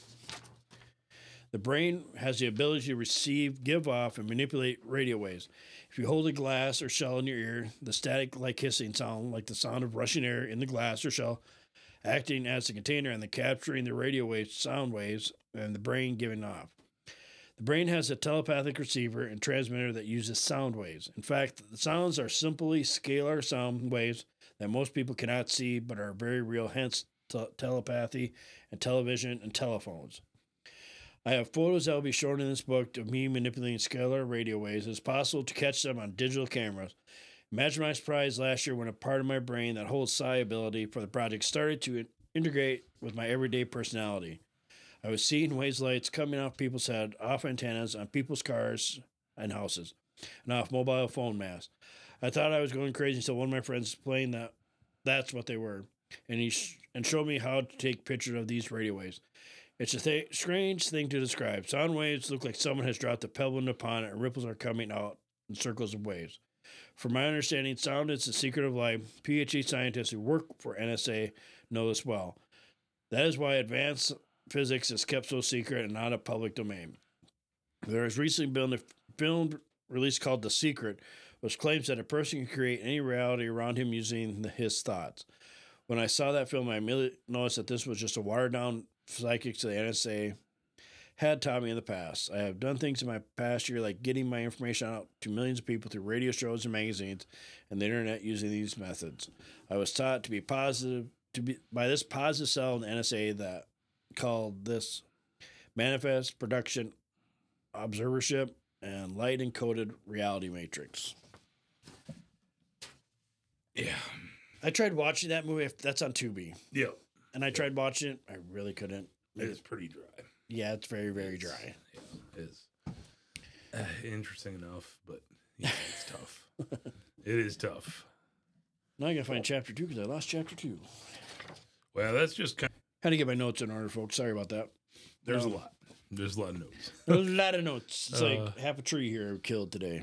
The brain has the ability to receive, give off, and manipulate radio waves. If you hold a glass or shell in your ear, the static-like hissing sound, like the sound of rushing air in the glass or shell, acting as a container and then capturing the radio wave sound waves and the brain giving off. The brain has a telepathic receiver and transmitter that uses sound waves. In fact, the sounds are simply scalar sound waves that most people cannot see but are very real, hence te- telepathy and television and telephones. I have photos that will be shown in this book of me manipulating scalar radio waves. It's possible to catch them on digital cameras. Imagine my surprise last year when a part of my brain that holds psi ability for the project started to integrate with my everyday personality. I was seeing waves lights coming off people's head, off antennas, on people's cars and houses, and off mobile phone masts. I thought I was going crazy until one of my friends explained that that's what they were, and he sh- and showed me how to take pictures of these radio waves. It's a th- strange thing to describe. Sound waves look like someone has dropped a pebble in a pond and ripples are coming out in circles of waves. From my understanding, sound is the secret of life. PhD scientists who work for N S A know this well. That is why advanced physics is kept so secret and not a public domain. There has recently been a film released called The Secret, which claims that a person can create any reality around him using the, his thoughts. When I saw that film, I immediately noticed that this was just a watered-down psychics the N S A had taught me in the past. I have done things in my past year like getting my information out to millions of people through radio shows and magazines and the internet using these methods. I was taught to be positive to be by this positive cell in the N S A that called this manifest production observership and light encoded reality matrix. Yeah. I tried watching that movie. That's on Tubi. Yeah. And I tried watching it. I really couldn't. It's pretty dry. Yeah, it's very, very dry. Yeah, it is. Uh, interesting enough, but yeah, it's tough. It is tough. Now I gotta find chapter two because I lost chapter two. Well, that's just kind of... Had to get my notes in order, folks. Sorry about that. There's um, a lot. There's a lot of notes. There's a lot of notes. It's Uh, like half a tree here killed today.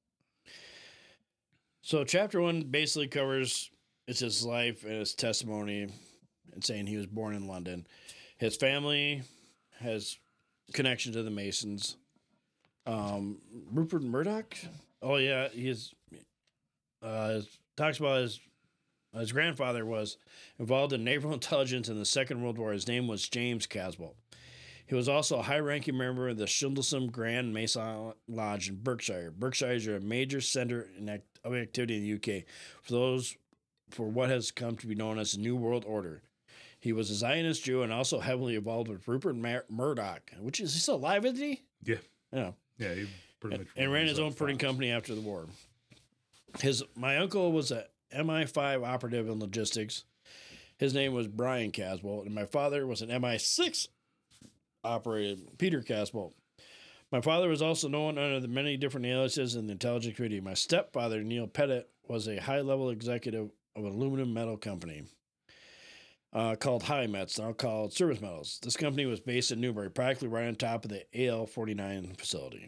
So chapter one basically covers it's his life and his testimony and saying he was born in London. His family has connection to the Masons. Um, Rupert Murdoch. Oh yeah, he's uh, talks about his his grandfather was involved in naval intelligence in the Second World War. His name was James Caswell. He was also a high-ranking member of the Shindlesham Grand Mason Lodge in Berkshire. Berkshire is a major center in act- of activity in the U K for those for what has come to be known as the New World Order. He was a Zionist Jew and also heavily involved with Rupert Mur- Murdoch, which is he still alive, isn't he? Yeah. Yeah. Yeah, he pretty much... And ran his own printing company after the war. His my uncle was a M I five operative in logistics. His name was Brian Casbolt, and my father was an M I six operative, Peter Casbolt. My father was also known under the many different aliases in the intelligence community. My stepfather, Neil Pettit, was a high-level executive of an aluminum metal company uh, called High Mets, now called Service Metals. This company was based in Newbury, practically right on top of the A L forty-nine facility.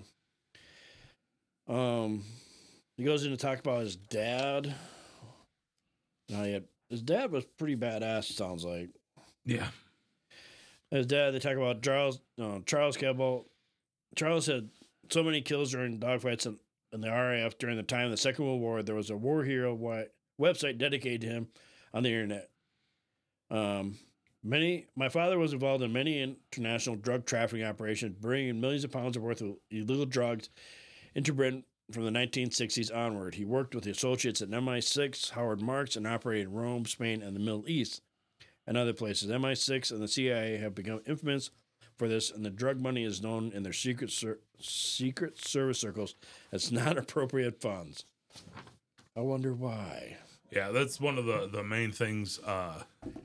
Um, he goes in to talk about his dad. Now, he had, his dad was pretty badass, it sounds like. Yeah. His dad, they talk about Charles, no, Charles Cabell. Charles had so many kills during dogfights in, in the R A F during the time of the Second World War. There was a war hero website dedicated to him on the internet. Um, many, my father was involved in many international drug trafficking operations, bringing millions of pounds worth of illegal drugs into Britain from the nineteen sixties onward. He worked with the associates at M I six, Howard Marks, and operated in Rome, Spain, and the Middle East, and other places. M I six and the C I A have become infamous for this, and the drug money is known in their secret ser- secret service circles as non-appropriate funds. I wonder why. Yeah, that's one of the, the main things uh,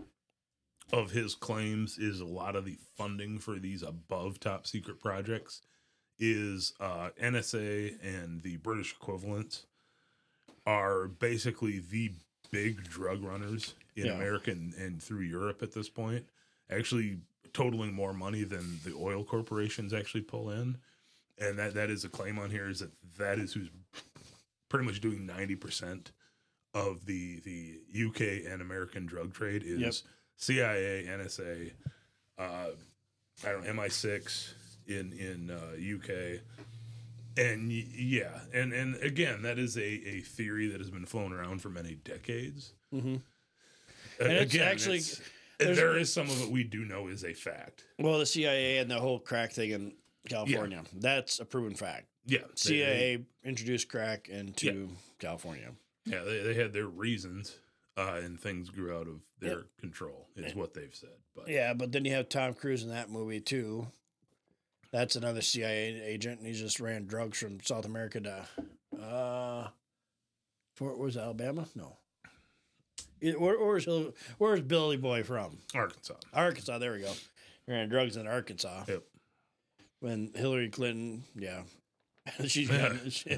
of his claims is a lot of the funding for these above top secret projects is uh, N S A and the British equivalents are basically the big drug runners in yeah. America and, and through Europe at this point, actually totaling more money than the oil corporations actually pull in. And that, that is a claim on here, is that that is who's pretty much doing ninety percent of the, the U K and American drug trade is yep. C I A, N S A, uh, I don't know, M I six in, in uh, U K. And yeah, and, and again, that is a, a theory that has been flown around for many decades. Mm-hmm. Uh, and it's again, actually... It's, there is some of it we do know is a fact. Well, the C I A and the whole crack thing in California, yeah. that's a proven fact. Yeah. C I A they, introduced crack into yeah. California. Yeah, they, they had their reasons, uh, and things grew out of their yeah. control, is what they've said. But yeah, but then you have Tom Cruise in that movie, too. That's another C I A agent, and he just ran drugs from South America to, uh, Fort Worth, Alabama? No. Where, where's, where's Billy Boy from? Arkansas. Arkansas, there we go. He ran drugs in Arkansas. Yep. When Hillary Clinton, yeah. She's got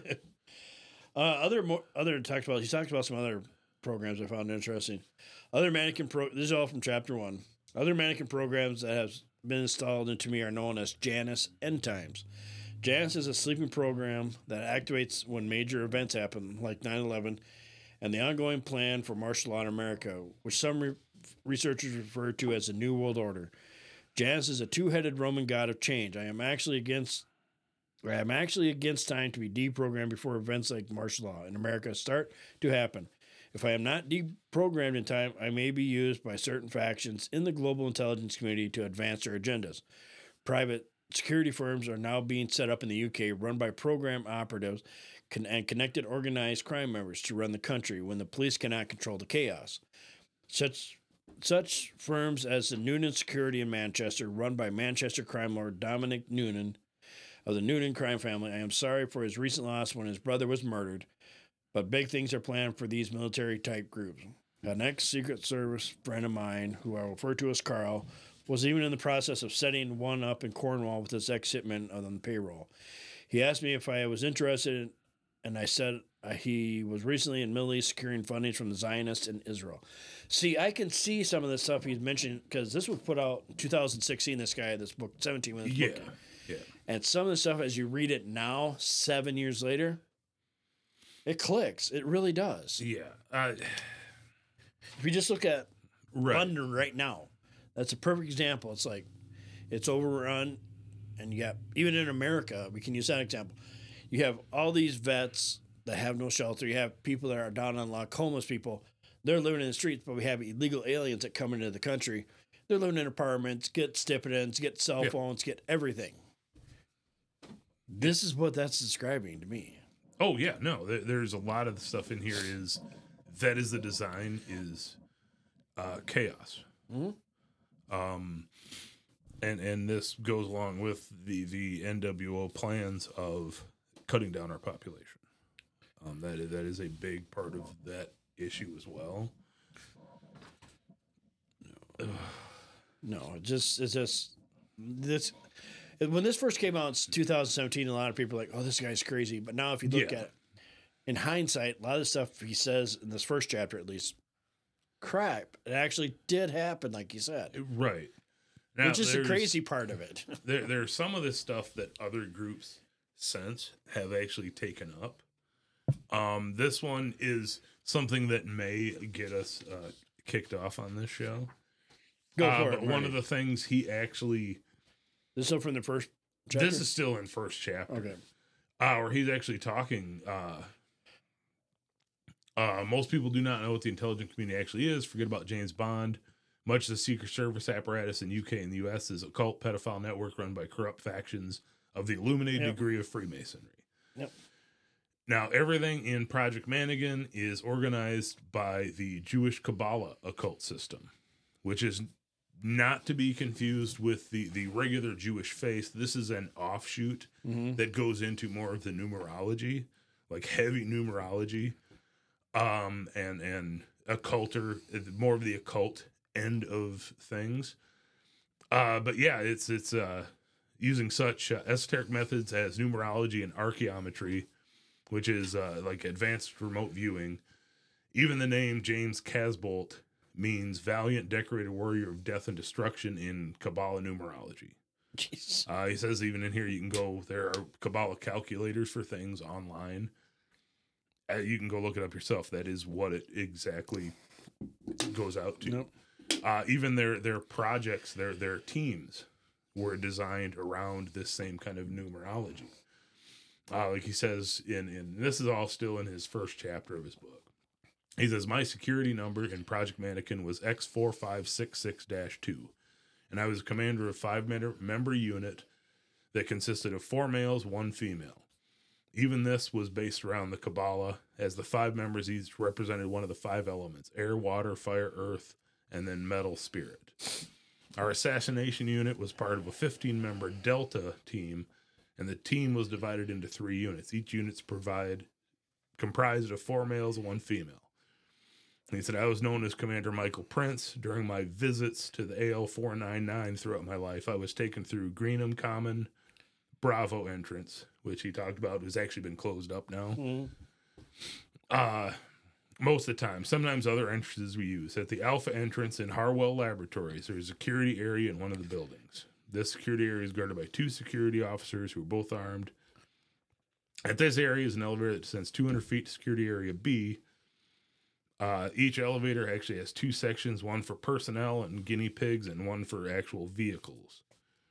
uh, other more, other talked about, he talked about some other programs I found interesting. Other mannequin pro, this is all from chapter one. Other mannequin programs that have been installed into me are known as Janus End Times. Janus is a sleeping program that activates when major events happen, like nine eleven, and the ongoing plan for martial law in America, which some re- researchers refer to as the New World Order. Janus is a two-headed Roman god of change. I am actually against I am actually against time to be deprogrammed before events like martial law in America start to happen. If I am not deprogrammed in time, I may be used by certain factions in the global intelligence community to advance their agendas. Private security firms are now being set up in the U K, run by program operatives and connected organized crime members to run the country when the police cannot control the chaos. Such such firms as the Noonan Security in Manchester, run by Manchester crime lord Dominic Noonan of the Noonan crime family. I am sorry for his recent loss when his brother was murdered, but big things are planned for these military-type groups. An ex-Secret Service friend of mine, who I refer to as Carl, was even in the process of setting one up in Cornwall with his ex-hitman on the payroll. He asked me if I was interested in And I said uh, he was recently in Middle East securing funding from the Zionists in Israel. See, I can see some of the stuff he's mentioned because this was put out in two thousand sixteen, this guy, this book, seventeen when this yeah, book came. Yeah. And some of the stuff, as you read it now, seven years later, it clicks. It really does. Yeah. Uh, if you just look at right. London right now, that's a perfect example. It's like, it's overrun, and you got, even in America, we can use that example. You have all these vets that have no shelter. You have people that are down on luck, homeless people. They're living in the streets, but we have illegal aliens that come into the country. They're living in apartments, get stipends, get cell phones, yeah. get everything. This is what that's describing to me. Oh, yeah. No, there, there's a lot of the stuff in here is, that is the design, is uh, chaos. Mm-hmm. Um, and, and this goes along with the, the N W O plans of cutting down our population. Um, that is, that is a big part of that issue as well. No, it just it's just this. When this first came out in two thousand seventeen, a lot of people were like, "Oh, this guy's crazy." But now, if you look Yeah. at it in hindsight, a lot of the stuff he says in this first chapter, at least, crap. It actually did happen, like you said. Right. Now, Which is the there's- crazy part of it. There, there's some of this stuff that other groups since have actually taken up. Um, this one is something that may get us uh, kicked off on this show. Go Uh, for but it. one Marty. of the things he actually, This is from the first chapter? this is still in first chapter, Okay. uh, where he's actually talking. Uh, uh, most people do not know what the intelligence community actually is. Forget about James Bond. Much of the Secret Service apparatus in U K and the U S is a cult pedophile network run by corrupt factions of the illuminated Yep. degree of Freemasonry. Yep. Now, everything in Project Manigan is organized by the Jewish Kabbalah occult system, which is not to be confused with the, the regular Jewish faith. This is an offshoot Mm-hmm. that goes into more of the numerology, like heavy numerology, um, and and occulter, more of the occult end of things. Uh, but yeah, it's it's uh, using such uh, esoteric methods as numerology and archaeometry, which is uh, like advanced remote viewing. Even the name James Casbolt means valiant, decorated warrior of death and destruction in Kabbalah numerology. Jeez. Uh, he says even in here you can go, there are Kabbalah calculators for things online. Uh, you can go look it up yourself. That is what it exactly goes out to. Nope. Uh, even their their projects, their their teams were designed around this same kind of numerology. Uh, like he says in, in this is all still in his first chapter of his book. He says, my security number in Project Mannequin was X four five six six dash two, and I was commander of a five-member unit that consisted of four males, one female. Even this was based around the Kabbalah, as the five members each represented one of the five elements: air, water, fire, earth, and then metal, spirit. Our assassination unit was part of a fifteen-member Delta team, and the team was divided into three units. Each unit's provide comprised of four males and one female. And he said, I was known as Commander Michael Prince. During my visits to the A L four ninety-nine throughout my life, I was taken through Greenham Common, Bravo entrance, which he talked about has actually been closed up now. Mm-hmm. Uh, most of the time. Sometimes other entrances we use. At the Alpha entrance in Harwell Laboratories, there's a security area in one of the buildings. This security area is guarded by two security officers who are both armed. At this area is an elevator that descends two hundred feet to security area B. Uh, each elevator actually has two sections, one for personnel and guinea pigs and one for actual vehicles.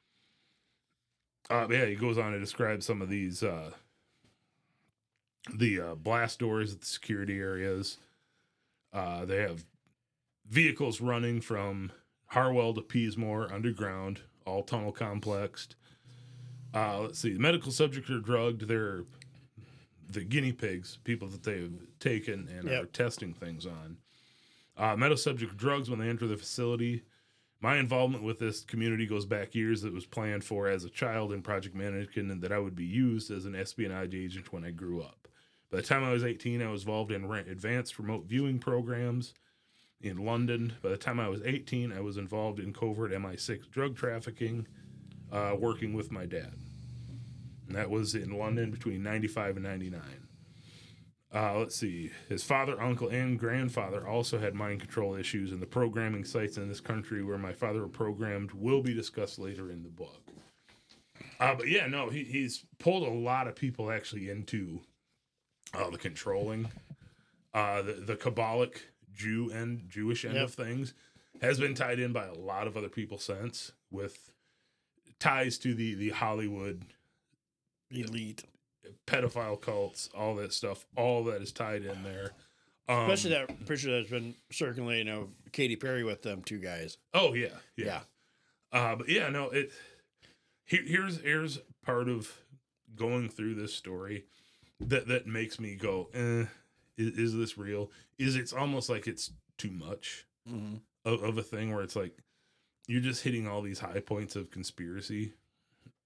Uh, yeah, he goes on to describe some of these, uh, the uh, blast doors at the security areas. Uh, they have vehicles running from Harwell to Peasmore underground, all tunnel complexed. Uh, let's see, the medical subjects are drugged. They're the guinea pigs, people that they've taken and Yep. are testing things on. Uh, medical subject drugs when they enter the facility. My involvement with this community goes back years. It was planned for as a child in Project Mannequin, and that I would be used as an espionage agent when I grew up. By the time I was eighteen, I was involved in re- advanced remote viewing programs in London. By the time I was eighteen, I was involved in covert M I six drug trafficking, uh, working with my dad. And that was in London between ninety-five and ninety-nine. Uh, let's see. His father, uncle, and grandfather also had mind control issues, and the programming sites in this country where my father programmed will be discussed later in the book. Uh, but yeah, no, he, he's pulled a lot of people actually into uh, the controlling. Uh, the, the Kabbalic Jew and Jewish end Yep. of things has been tied in by a lot of other people since, with ties to the, the Hollywood Elite. pedophile cults, all that stuff, all that is tied in there. Um, Especially that picture that's been circulating of Katy Perry with them two guys. Oh yeah, yeah. Yeah. Uh, but yeah, no. It here, here's here's part of going through this story that that makes me go, eh, is, is this real? Is it's almost like it's too much Mm-hmm. of, of a thing where it's like you're just hitting all these high points of conspiracy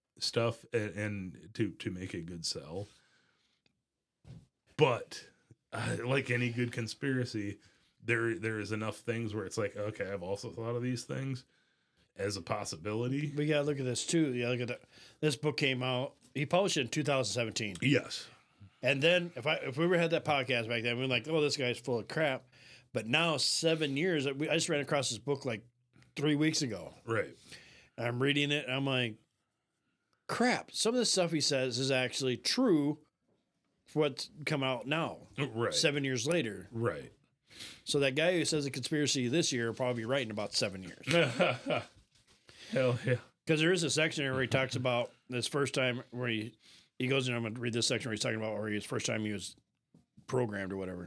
stuff and, and to to make a good sell. But uh, like any good conspiracy, there there is enough things where it's like, okay, I've also thought of these things as a possibility. We gotta look at this too. Yeah, look at that. This book came out. He published it in two thousand seventeen. Yes. And then if I if we ever had that podcast back then, we were like, oh, this guy's full of crap. But now seven years, I just ran across this book like three weeks ago. Right. I'm reading it. And I'm like, crap. Some of the stuff he says is actually true for what's come out now. Right. Seven years later. Right. So that guy who says a conspiracy this year will probably be right in about seven years. Hell yeah. Because there is a section where he talks about this first time where he, he goes in, I'm going to read this section where he's talking about where his first time he was programmed or whatever.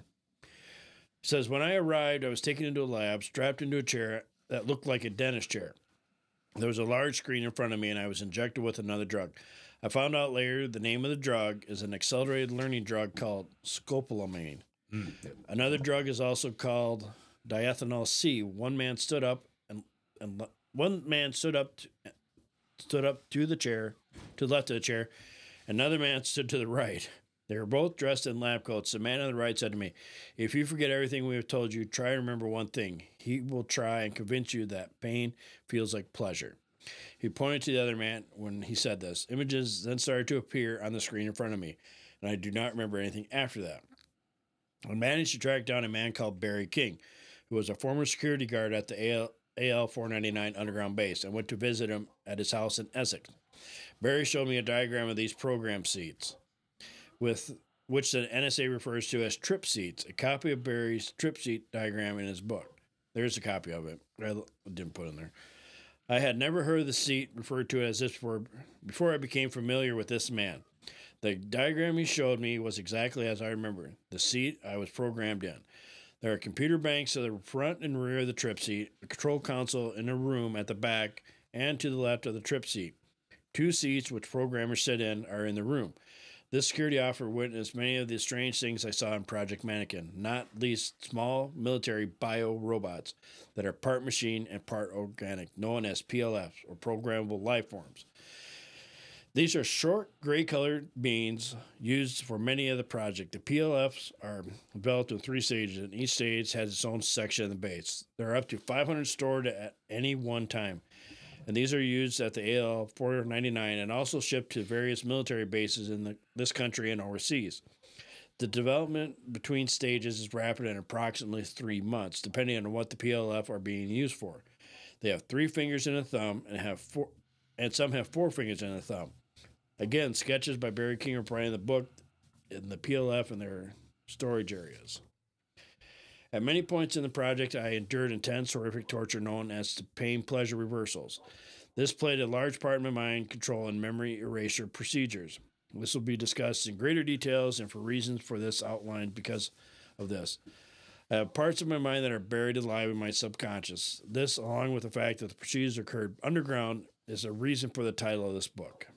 He says, when I arrived, I was taken into a lab, strapped into a chair that looked like a dentist chair. There was a large screen in front of me, and I was injected with another drug. I found out later the name of the drug is an accelerated learning drug called scopolamine. Mm. Another drug is also called diethanol C. One man stood up and, and one man stood up to, stood up to the chair, to the left of the chair. Another man stood to the right. They were both dressed in lab coats. The man on the right said to me, if you forget everything we have told you, try to remember one thing. He will try and convince you that pain feels like pleasure. He pointed to the other man when he said this. Images then started to appear on the screen in front of me, and I do not remember anything after that. I managed to track down a man called Barry King, who was a former security guard at the A L four ninety-nine underground base, and went to visit him at his house in Essex. Barry showed me a diagram of these program seats, with which the N S A refers to as trip seats, a copy of Barry's trip seat diagram in his book. There's a copy of it. I didn't put it in there. I had never heard of the seat referred to as this before, before I became familiar with this man. The diagram he showed me was exactly as I remembered, the seat I was programmed in. There are computer banks to the front and rear of the trip seat, a control console in a room at the back and to the left of the trip seat. Two seats which programmers sit in are in the room. This security officer witnessed many of the strange things I saw in Project Mannequin, not least small military bio-robots that are part machine and part organic, known as P L Fs, or programmable life forms. These are short, gray-colored beings used for many of the project. The P L Fs are developed in three stages, and each stage has its own section in the base. There are up to five hundred stored at any one time, and these are used at the A L four ninety-nine and also shipped to various military bases in the, this country and overseas. The development between stages is rapid and approximately three months, depending on what the P L F are being used for. They have three fingers and a thumb, and have four, and some have four fingers and a thumb. Again, sketches by Barry King are provided in the book in the P L F and their storage areas. At many points in the project, I endured intense, horrific torture known as the pain-pleasure reversals. This played a large part in my mind control and memory erasure procedures. This will be discussed in greater details and for reasons for this outlined because of this. I have parts of my mind that are buried alive in my subconscious. This, along with the fact that the procedures occurred underground, is a reason for the title of this book.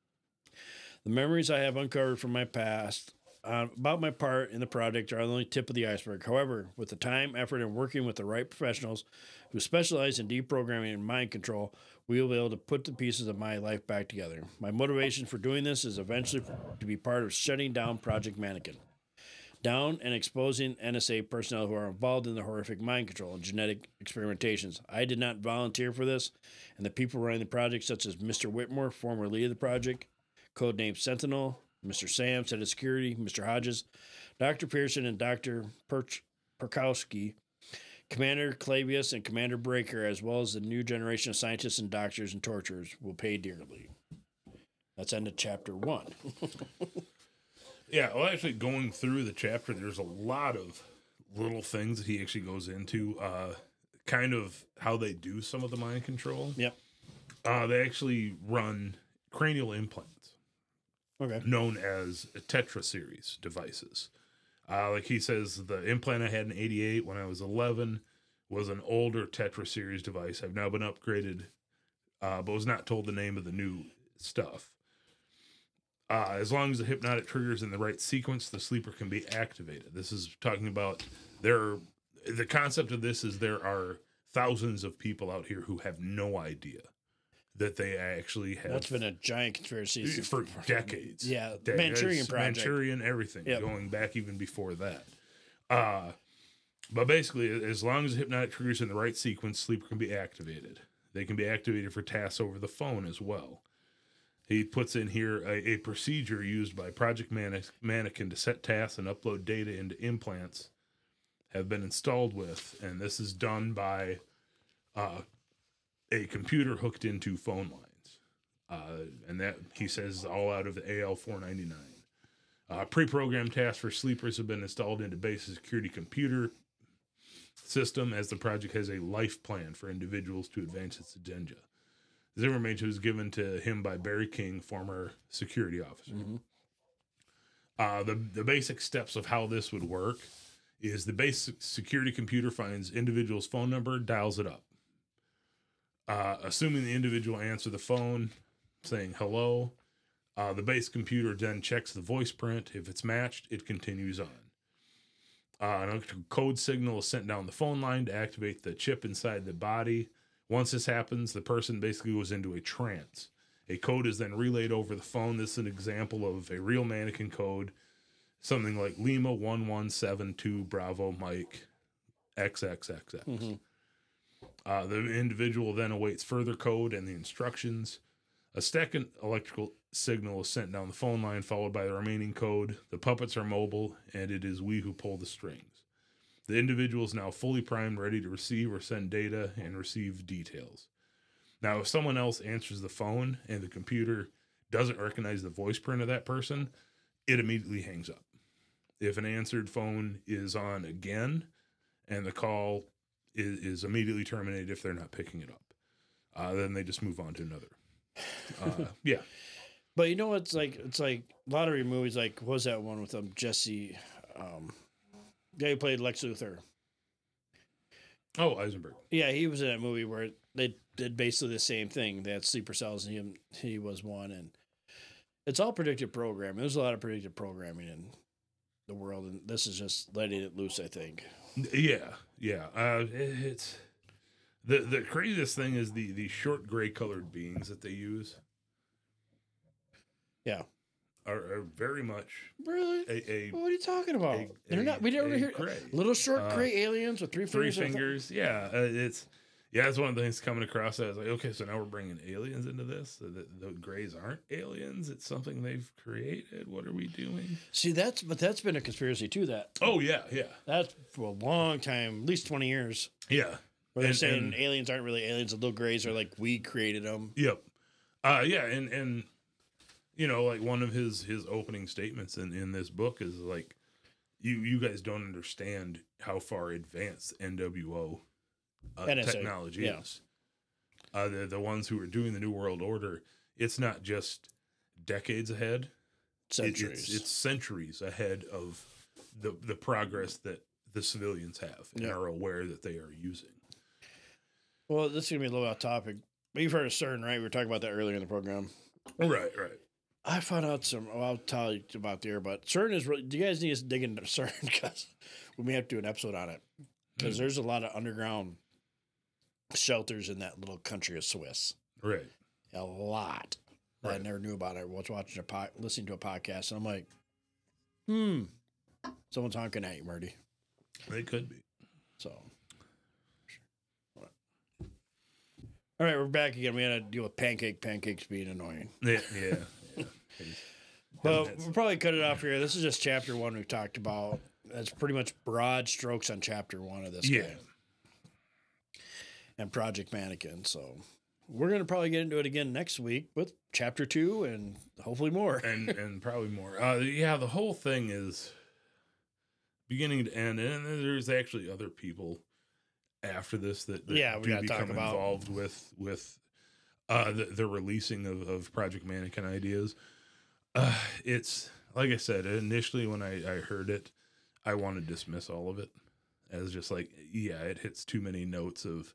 The memories I have uncovered from my past uh, about my part in the project are the only tip of the iceberg. However, with the time, effort, and working with the right professionals who specialize in deprogramming and mind control, we will be able to put the pieces of my life back together. My motivation for doing this is eventually to be part of shutting down Project Mannequin, down and exposing N S A personnel who are involved in the horrific mind control and genetic experimentations. I did not volunteer for this, and the people running the project, such as Mister Whitmore, former lead of the project, codenamed Sentinel, Mister Sam, head of security, Mister Hodges, Doctor Pearson, and Doctor Perch- Perkowski, Commander Clavius, and Commander Breaker, as well as the new generation of scientists and doctors and torturers, will pay dearly. That's end of chapter one. Yeah, well, actually, going through the chapter, there's a lot of little things that he actually goes into, uh, kind of how they do some of the mind control. Yep. Uh, they actually run cranial implants. Okay. Known as Tetra series devices. Uh, like he says, the implant I had in eighty-eight when I was eleven was an older Tetra series device. I've now been upgraded, uh, but was not told the name of the new stuff. Uh, as long as the hypnotic triggers in the right sequence, the sleeper can be activated. This is talking about there. The concept of this is there are thousands of people out here who have no idea that they actually have. That's been a giant conspiracy for decades. Yeah, decades. Manchurian Project. Manchurian, everything, yep. going back even before that. Uh, but basically, as long as the hypnotic triggers in the right sequence, sleeper can be activated. They can be activated for tasks over the phone as well. He puts in here a, a procedure used by Project Manic- Mannequin to set tasks and upload data into implants have been installed with, and this is done by uh, a computer hooked into phone lines. Uh, and that, he says, is all out of the A L four ninety-nine. Uh, pre-programmed tasks for sleepers have been installed into basic security computer system, as the project has a life plan for individuals to advance its agenda. This information was given to him by Barry King, former security officer. Mm-hmm. Uh, the, the basic steps of how this would work is the basic security computer finds individual's phone number, dials it up. Uh, assuming the individual answer the phone saying hello, uh, the base computer then checks the voice print. If it's matched, it continues on. Uh, an electrical code signal is sent down the phone line to activate the chip inside the body. Once this happens, the person basically goes into a trance. A code is then relayed over the phone. This is an example of a real mannequin code, something like Lima one one seven two Bravo Mike X X X X. Mm-hmm. Uh, the individual then awaits further code and the instructions. A second electrical signal is sent down the phone line, followed by the remaining code. The puppets are mobile, and it is we who pull the strings. The individual is now fully primed, ready to receive or send data and receive details. Now, if someone else answers the phone and the computer doesn't recognize the voice print of that person, it immediately hangs up. If an answered phone is on again and the call is, is immediately terminated if they're not picking it up, uh, then they just move on to another. Uh, yeah. But you know what's like? It's like a lot of your movies. Like, what was that one with um Jesse? Um, guy who played Lex Luthor. Oh, Eisenberg. Yeah, he was in that movie where they did basically the same thing. They had sleeper cells, and he he was one, and it's all predictive programming. There's a lot of predictive programming in the world, and this is just letting it loose, I think. Yeah, yeah. Uh, it, it's the the craziest thing is the the short gray colored beings that they use. Yeah. Are, are very much really. A, a, what are you talking about? A, They're a, not. We never hear gray. little short uh, gray aliens with three three fingers. fingers. Yeah, uh, it's yeah. It's one of the things coming across. I was like, okay, so now we're bringing aliens into this. So the, the grays aren't aliens. It's something they've created. What are we doing? See, that's but that's been a conspiracy too. That oh yeah, yeah. That's for a long time, at least twenty years. Yeah, where they're and, saying and, aliens aren't really aliens. The little grays are like we created them. Yep. Uh, yeah, and and. You know, like one of his, his opening statements in, in this book is like, you you guys don't understand how far advanced N W O uh, technology yeah. is. Uh, the the ones who are doing the New World Order, it's not just decades ahead. Centuries. It, it's, it's centuries ahead of the the progress that the civilians have and yeah. are aware that they are using. Well, this is going to be a little off topic. But you've heard of CERN, right? We were talking about that earlier in the program. Right, right. I found out some. Well, I'll tell you about there, but CERN is really. Do you guys need to dig into CERN because we may have to do an episode on it because mm. there's a lot of underground shelters in that little country of Swiss. Right, a lot. Right. I never knew about it. I was watching a po- listening to a podcast, and I'm like, hmm, someone's honking at you, Marty. They could be. So, all right, we're back again. We had to deal with pancake pancakes being annoying. Yeah, yeah. But we'll probably cut it off here. This is just chapter one we've talked about. That's pretty much broad strokes on chapter one of this yeah. game. And Project Mannequin. So we're going to probably get into it again next week with chapter two and hopefully more. and and probably more. Uh, yeah, the whole thing is beginning to end. And there's actually other people after this that, that yeah, we do become talk about. involved with, with uh, the, the releasing of, of Project Mannequin ideas. Uh, it's like I said, initially when I, I heard it, I want to dismiss all of it as just like, yeah, it hits too many notes of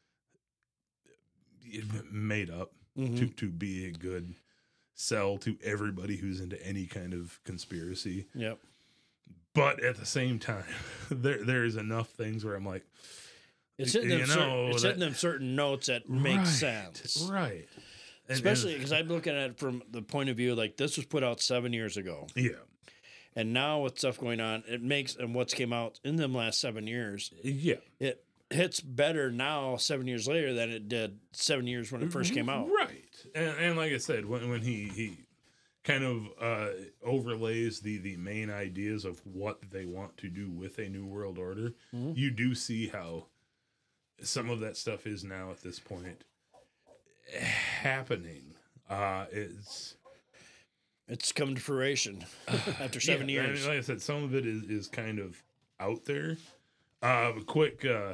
made up mm-hmm. to, to be a good sell to everybody who's into any kind of conspiracy. Yep. But at the same time, there there's enough things where I'm like, it's hitting them, know, certain, it's that, hitting them certain notes that make right, sense. Right. And, Especially because I'm looking at it from the point of view like this was put out seven years ago. Yeah. And now with stuff going on, it makes and what's came out in them last seven years, Yeah. it hits better now seven years later than it did seven years when it first came out. Right. And, and like I said, when when he he kind of uh, overlays the the main ideas of what they want to do with a new world order, mm-hmm. you do see how some of that stuff is now at this point happening. Uh, it's it's come to fruition after seven yeah, years. I mean, like I said, some of it is, is kind of out there. Uh, quick, uh,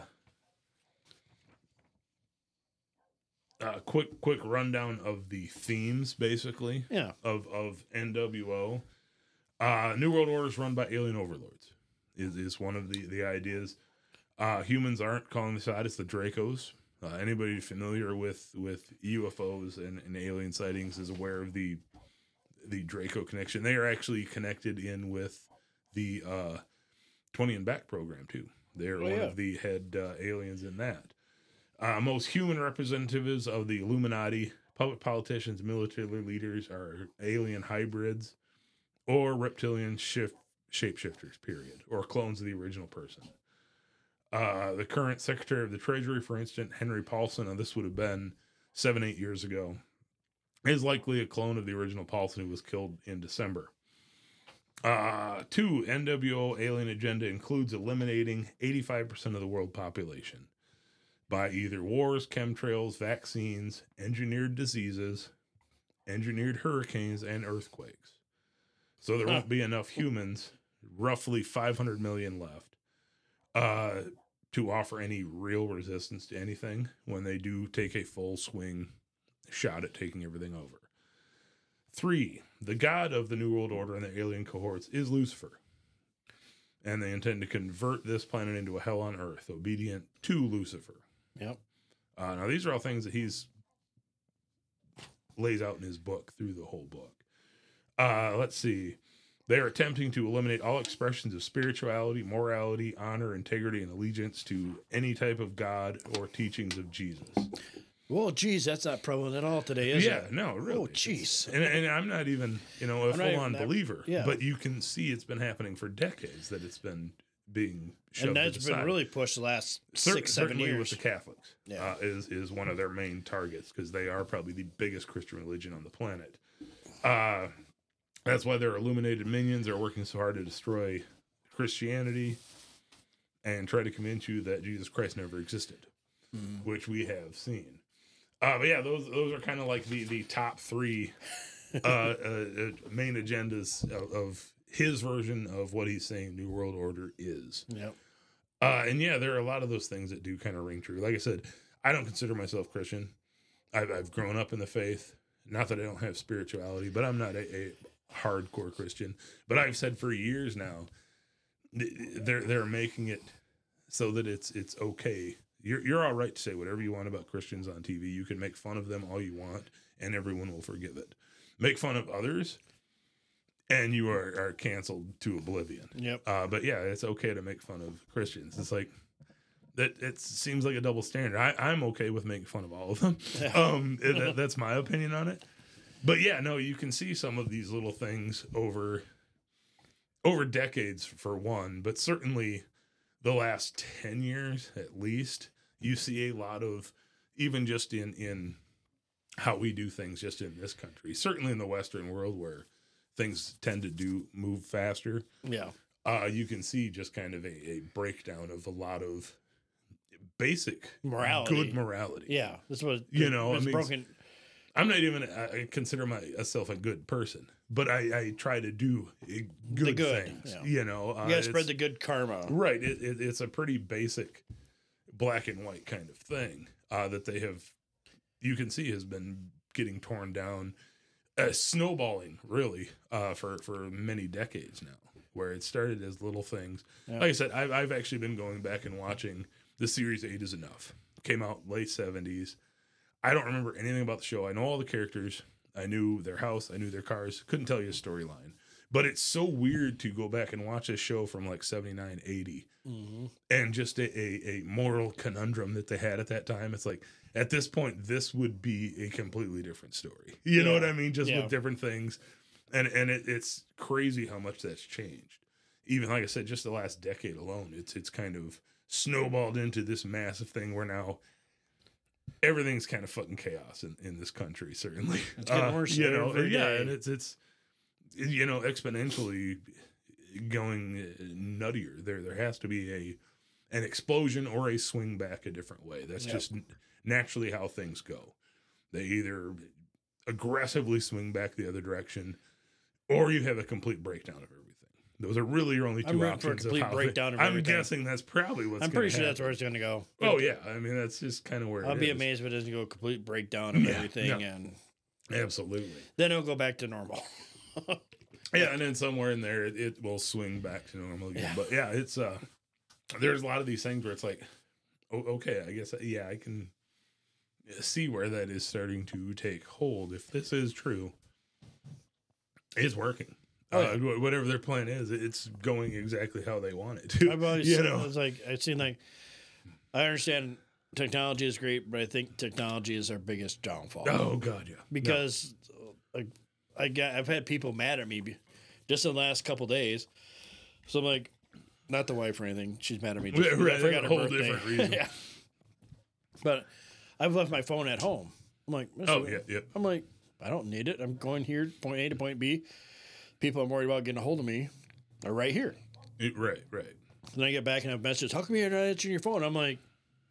uh, quick, quick rundown of the themes, basically. Yeah. Of of N W O. Uh, New World Order is run by alien overlords. Is is one of the the ideas. Uh, humans aren't calling this out. It's the Dracos. Uh, anybody familiar with, with U F Os and, and alien sightings is aware of the the Draco connection. They are actually connected in with the uh, twenty and Back program, too. They're oh, one yeah. of the head uh, aliens in that. Uh, most human representatives of the Illuminati, public politicians, military leaders are alien hybrids or reptilian shift shapeshifters, period, or clones of the original person. Uh, the current Secretary of the Treasury, for instance, Henry Paulson, and this would have been seven, eight years ago, is likely a clone of the original Paulson who was killed in December. Uh, two, N W O alien agenda includes eliminating eighty-five percent of the world population by either wars, chemtrails, vaccines, engineered diseases, engineered hurricanes, and earthquakes. So there won't be enough humans, roughly five hundred million left, uh, to offer any real resistance to anything when they do take a full swing shot at taking everything over. Three, the god of the New World Order and the alien cohorts is Lucifer. And they intend to convert this planet into a hell on earth, obedient to Lucifer. Yep. Uh, now, these are all things that he's lays out in his book through the whole book. Uh, let's see. They are attempting to eliminate all expressions of spirituality, morality, honor, integrity, and allegiance to any type of God or teachings of Jesus. Well, geez, that's not prevalent at all today, is yeah, it? Yeah, no, really. Oh, jeez. And, and I'm not even, you know, a full-on believer. Yeah. But you can see it's been happening for decades, that it's been being shoved And that's to the been side. really pushed the last Cer- six, seven certainly years. with the Catholics, yeah. uh, is, is one of their main targets, because they are probably the biggest Christian religion on the planet. Uh, that's why their illuminated minions are working so hard to destroy Christianity and try to convince you that Jesus Christ never existed, mm. which we have seen. Uh, but yeah, those those are kind of like the, the top three uh, uh, main agendas of, of his version of what he's saying New World Order is. Yep. Uh, and yeah, there are a lot of those things that do kind of ring true. Like I said, I don't consider myself Christian. I've, I've grown up in the faith. Not that I don't have spirituality, but I'm not a, a hardcore Christian. But I've said for years now, they're they're making it so that it's it's okay. You're you're all right to say whatever you want about Christians on T V. You can make fun of them all you want, and everyone will forgive it. Make fun of others, and you are, are canceled to oblivion. Yep. Uh, but yeah, it's okay to make fun of Christians. It's like that. It seems like a double standard. I, I'm okay with making fun of all of them. Um, that, that's my opinion on it. But yeah, no, you can see some of these little things over over decades for one, but certainly the last ten years at least, you see a lot of, even just in, in how we do things just in this country, certainly in the Western world where things tend to do move faster. Yeah. Uh, you can see just kind of a, a breakdown of a lot of basic morality, good morality. Yeah. That's what, you know, I mean, broken. I'm not even, I consider myself a good person, but I, I try to do good, good things, yeah. you know. Uh, you gotta spread the good karma. Right. It, it, it's a pretty basic black and white kind of thing uh, that they have, you can see has been getting torn down, uh, snowballing really uh, for, for many decades now, where it started as little things. Yeah. Like I said, I've, I've actually been going back and watching the series Eight is Enough. Came out late seventies. I don't remember anything about the show. I know all the characters. I knew their house. I knew their cars. Couldn't tell you a storyline. But it's so weird to go back and watch a show from like seventy-nine, eighty mm-hmm. and just a, a, a moral conundrum that they had at that time. It's like, at this point, this would be a completely different story. You yeah. know what I mean? Just yeah. with different things. And and it, it's crazy how much that's changed. Even like I said, just the last decade alone, it's it's kind of snowballed into this massive thing where now everything's kind of fucking chaos in, in this country. Certainly, it's getting worse. Uh, you know, every yeah, day. and it's it's you know exponentially going nuttier. There there has to be a an explosion or a swing back a different way. That's Yep. just naturally how things go. They either aggressively swing back the other direction, or you have a complete breakdown of everything. Those are really your only two I'm rooting options. for a complete of how breakdown they, of I'm everything. guessing that's probably what's. I'm pretty gonna sure that's happen. where it's going to go. Oh yeah, I mean that's just kind of where I'll it be is. amazed if it doesn't go a complete breakdown of Yeah, everything, no. and Absolutely. then it'll go back to normal. Yeah, and then somewhere in there it, it will swing back to normal again. Yeah. But yeah, it's uh, there's a lot of these things where it's like, oh, okay, I guess yeah, I can see where that is starting to take hold. If this is true, it's working. Oh, uh, yeah. wh- whatever their plan is, it's going exactly how they want it to. I've always you said, know, it's like I've seen like I understand technology is great, but I think technology is our biggest downfall. oh god, yeah, Because like I got I've had people mad at me be- just in the last couple days. So I'm like, not the wife or anything. She's mad at me. Just, Yeah, right, I forgot a her whole birthday. different reason. Yeah. But I've left my phone at home. I'm like, No. oh yeah, yeah, I'm like, I don't need it. I'm going here, point A to point B. People I'm worried about getting a hold of me are right here. It- right, right. Then I get back and have messages. How come you're not answering your phone? I'm like,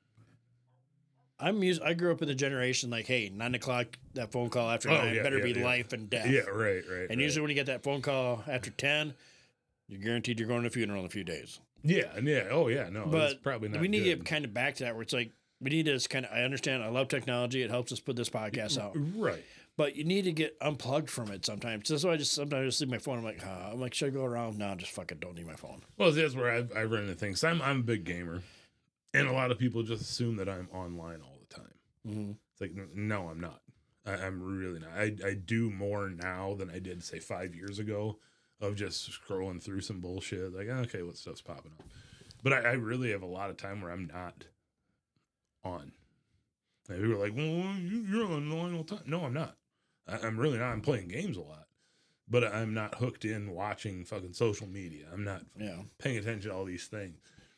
I'm used. I grew up in the generation like, hey, nine o'clock, that phone call after Oh, nine yeah, better yeah, be yeah. life and death. Yeah, right, right. And right. usually when you get that phone call after ten, you're guaranteed you're going to a funeral in a few days. yeah, and yeah, oh yeah, no, But it's probably not. we need to good. get kind of back to that where it's like we need to just kind of. I understand. I love technology. It helps us put this podcast out. right. But you need to get unplugged from it sometimes. That's why I just sometimes I just leave my phone. I'm like, huh. I'm like, should I go around? No, just fucking don't need my phone. Well, that's where I've, I run into things. I'm I'm a big gamer, and a lot of people just assume that I'm online all the time. Mm-hmm. It's like, n- no, I'm not. I, I'm really not. I, I do more now than I did, say, five years ago of just scrolling through some bullshit. Like, okay, what stuff's popping up? But I, I really have a lot of time where I'm not on. And people are like, well, you- you're online all the time. No, I'm not. I, I'm really not. I'm playing games a lot. But I'm not hooked in watching fucking social media. I'm not Yeah. paying attention to all these things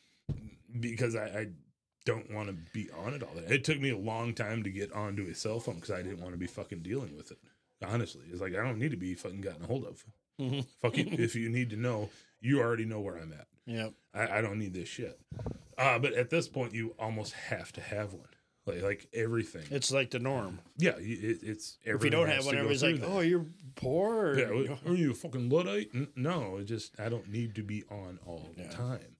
because I, I don't want to be on it all day. It took me a long time to get onto a cell phone because I didn't want to be fucking dealing with it. Honestly, it's like I don't need to be fucking gotten a hold of. Mm-hmm. Fuck you. If you need to know, you already know where I'm at. Yeah. I, I don't need this shit. Uh, but at this point, you almost have to have one. Like like everything. It's like the norm. Yeah, it, it's If you everything don't has have to one, go everybody's like, through "Oh, that. you're poor." Or, Yeah, are you a fucking Luddite? N- No, it just I don't need to be on all the Yeah. time.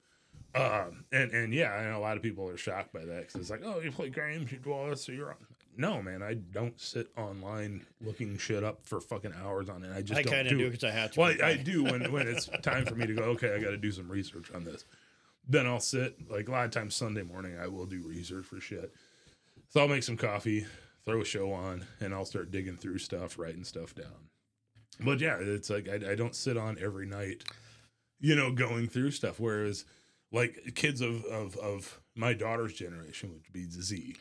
Um, and and yeah, I know a lot of people are shocked by that because it's like, oh, you play games, you do all this, so you're on. No, man, I don't sit online looking shit up for fucking hours on it. I just I don't kind of do do it. because I have to. Well, I, I do when when it's time for me to go. Okay, I got to do some research on this. Then I'll sit like a lot of times Sunday morning. I will do research for shit. So I'll make some coffee, throw a show on, and I'll start digging through stuff, writing stuff down. But yeah, it's like I, I don't sit on every night, you know, going through stuff. Whereas, like kids of of, of my daughter's generation, which would be Z,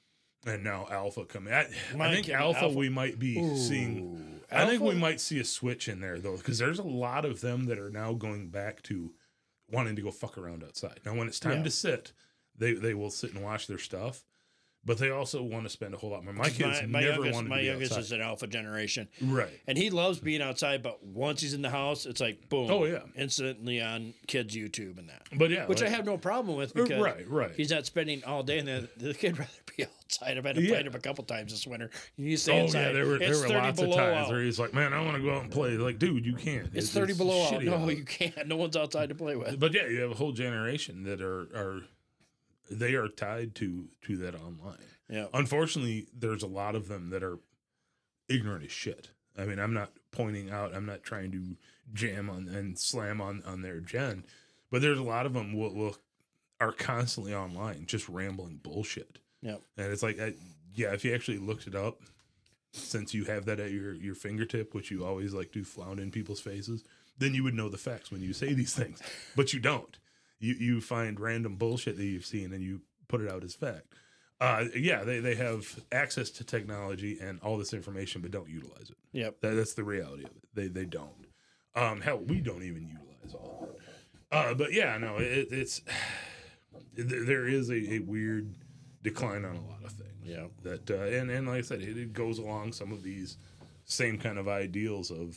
and now Alpha coming. I, My I think kid, Alpha, Alpha- we might be Ooh. seeing. I think we Alpha? might see a switch in there though, because there's a lot of them that are now going back to wanting to go fuck around outside. Now, when it's time Yeah. to sit, they they will sit and watch their stuff. But they also want to spend a whole lot more. My kids my, my never youngest, wanted my to be youngest outside. is an alpha generation, Right. and he loves being outside. But once he's in the house, it's like boom. Oh, yeah. instantly on kids' YouTube and that, But yeah, which like- I have no problem with because right, right. he's not spending all day, and the, the kid rather be outside. I've had to Yeah. fight him a couple times this winter. You need to stay Oh inside. yeah, there were there it's were thirty lots of below times out. where he's like, "Man, I want to go out and play." Like, dude, you can't. It's thirty below out. shitty No, you can't. No one's outside to play with. But yeah, you have a whole generation that are are they are tied to to that online. Yeah. Unfortunately, there's a lot of them that are ignorant as shit. I mean, I'm not pointing out. I'm not trying to jam on and slam on on their gen, but there's a lot of them will, will are constantly online just rambling bullshit. Yeah. And it's like, I, yeah, if you actually looked it up, since you have that at your, your fingertip, which you always like to flout in people's faces, then you would know the facts when you say these things. But you don't. You you find random bullshit that you've seen and you put it out as fact. Uh, yeah, they, they have access to technology and all this information, but don't utilize it. Yep. That, that's the reality of it. They they don't. Um, hell, we don't even utilize all of it. Uh, but yeah, no, it, it's there is a, a weird decline on a lot of things. Yeah. That uh, and and like I said, it, it goes along some of these same kind of ideals of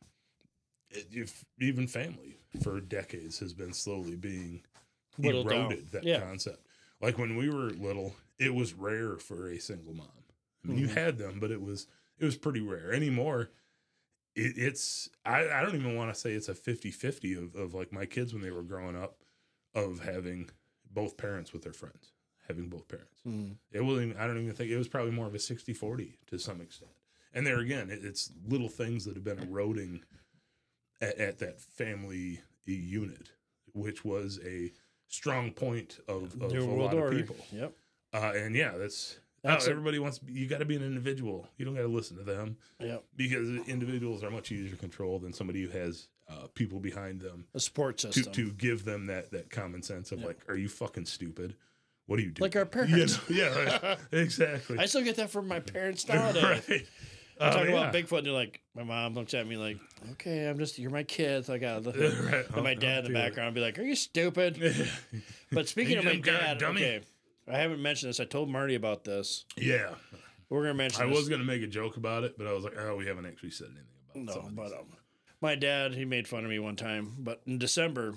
if even family for decades has been slowly being Whittled eroded. down. That Yeah. concept. Like when we were little, it was rare for a single mom. I mean, Mhm. you had them, but it was it was pretty rare. Anymore, it, it's I, I don't even want to say it's a fifty-fifty of, of like my kids when they were growing up of having both parents with their friends, having both parents. Mhm. It wasn't. I don't even think it was probably more of a sixty-forty to some extent. And there again, it, it's little things that have been eroding at, at that family unit, which was a strong point of, of New a World lot Order. of people. Yep. Uh, and yeah, that's, That's oh, a- everybody wants, you got to be an individual. You don't got to listen to them Yep. because individuals are much easier to control than somebody who has uh, people behind them A support to, system. to give them that, that common sense of Yeah. like, are you fucking stupid? What are you doing? Like our You parents. know? Yeah, exactly. I still get that from my parents nowadays. right. I Uh, talk yeah. about Bigfoot, and they're like, my mom looks at me like, okay, I'm just, you're my kid. So I got to look. Right. And my I'll- dad I'll in the deal with background be like, are you stupid? it. But speaking You of my dumb guy, dad, dummy. okay, I haven't mentioned this. I told Marty about this. Yeah. We're going to mention I this. was going to make a joke about it, but I was like, oh, we haven't actually said anything about No, some of but these um, my dad, he made fun of me one time. But in December,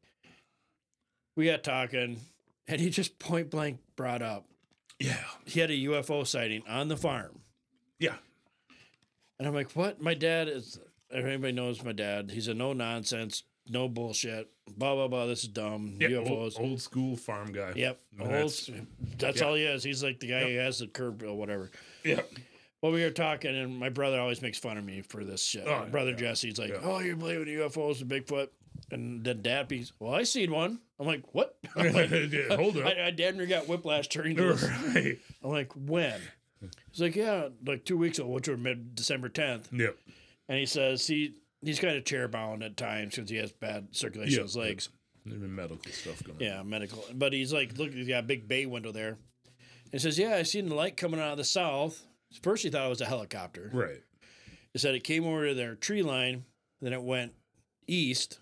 we got talking, and he just point blank brought up things. Yeah. he had a U F O sighting on the farm. Yeah. And I'm like, what? My dad is, if anybody knows my dad, he's a no nonsense, no bullshit, blah, blah, blah. This is dumb. Yeah, U F Os. old, old school farm guy. Yep. And Old, that's- that's yeah. all he is. He's like the guy who has the curb or whatever. Yeah. Well, we were talking, and my brother always makes fun of me for this shit. Oh, my brother yeah. Jesse's like, Yeah. oh, you're believing in U F Os and Bigfoot. And then dad be, well, I seen one. I'm like, what? I'm like, Yeah, hold up. I, I damn near got whiplash turning to this. Right. I'm like, when? He's like, yeah, like two weeks ago, which were mid December tenth. Yep. And he says he he's kind of chair bound at times because he has bad circulation Yeah, in his legs. There's been medical stuff going Yeah, on. medical. But he's like, look, he's got a big bay window there. He says, yeah, I seen the light coming out of the south. First, he thought it was a helicopter. Right. He said it came over to their tree line, then it went east.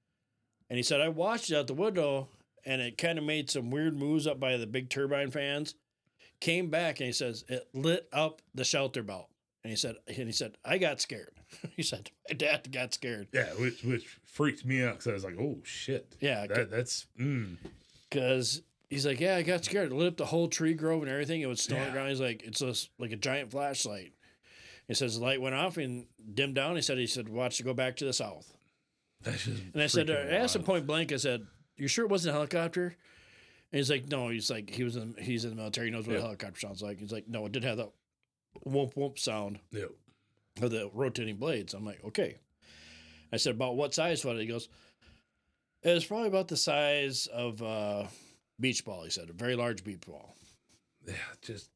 And he said, I watched it out the window, and it kind of made some weird moves up by the big turbine fans. Came back, and he says, it lit up the shelter belt. And he said, and he said, I got scared. He said, my dad got scared. Yeah, which which freaked me out because I was like, oh shit. Yeah, That, that's mm. because he's like, yeah, I got scared. It lit up the whole tree grove and everything. It was snowing Yeah. around. He's like, it's a, like a giant flashlight. He says the light went off and dimmed down. He said, he said, watch it go back to the south. That's just And I said, uh, freaking I asked him wild. point blank. I said, "You sure it wasn't a helicopter?" And he's like, "No." He's like, he was in, he's in the military. He knows what Yeah. a helicopter sounds like. He's like, "No, it did have that whoop whoop sound Yep. of the rotating blades." I'm like, "Okay." I said, "About what size was it?" He goes, "It was probably about the size of a beach ball." He said, "A very large beach ball." Yeah, just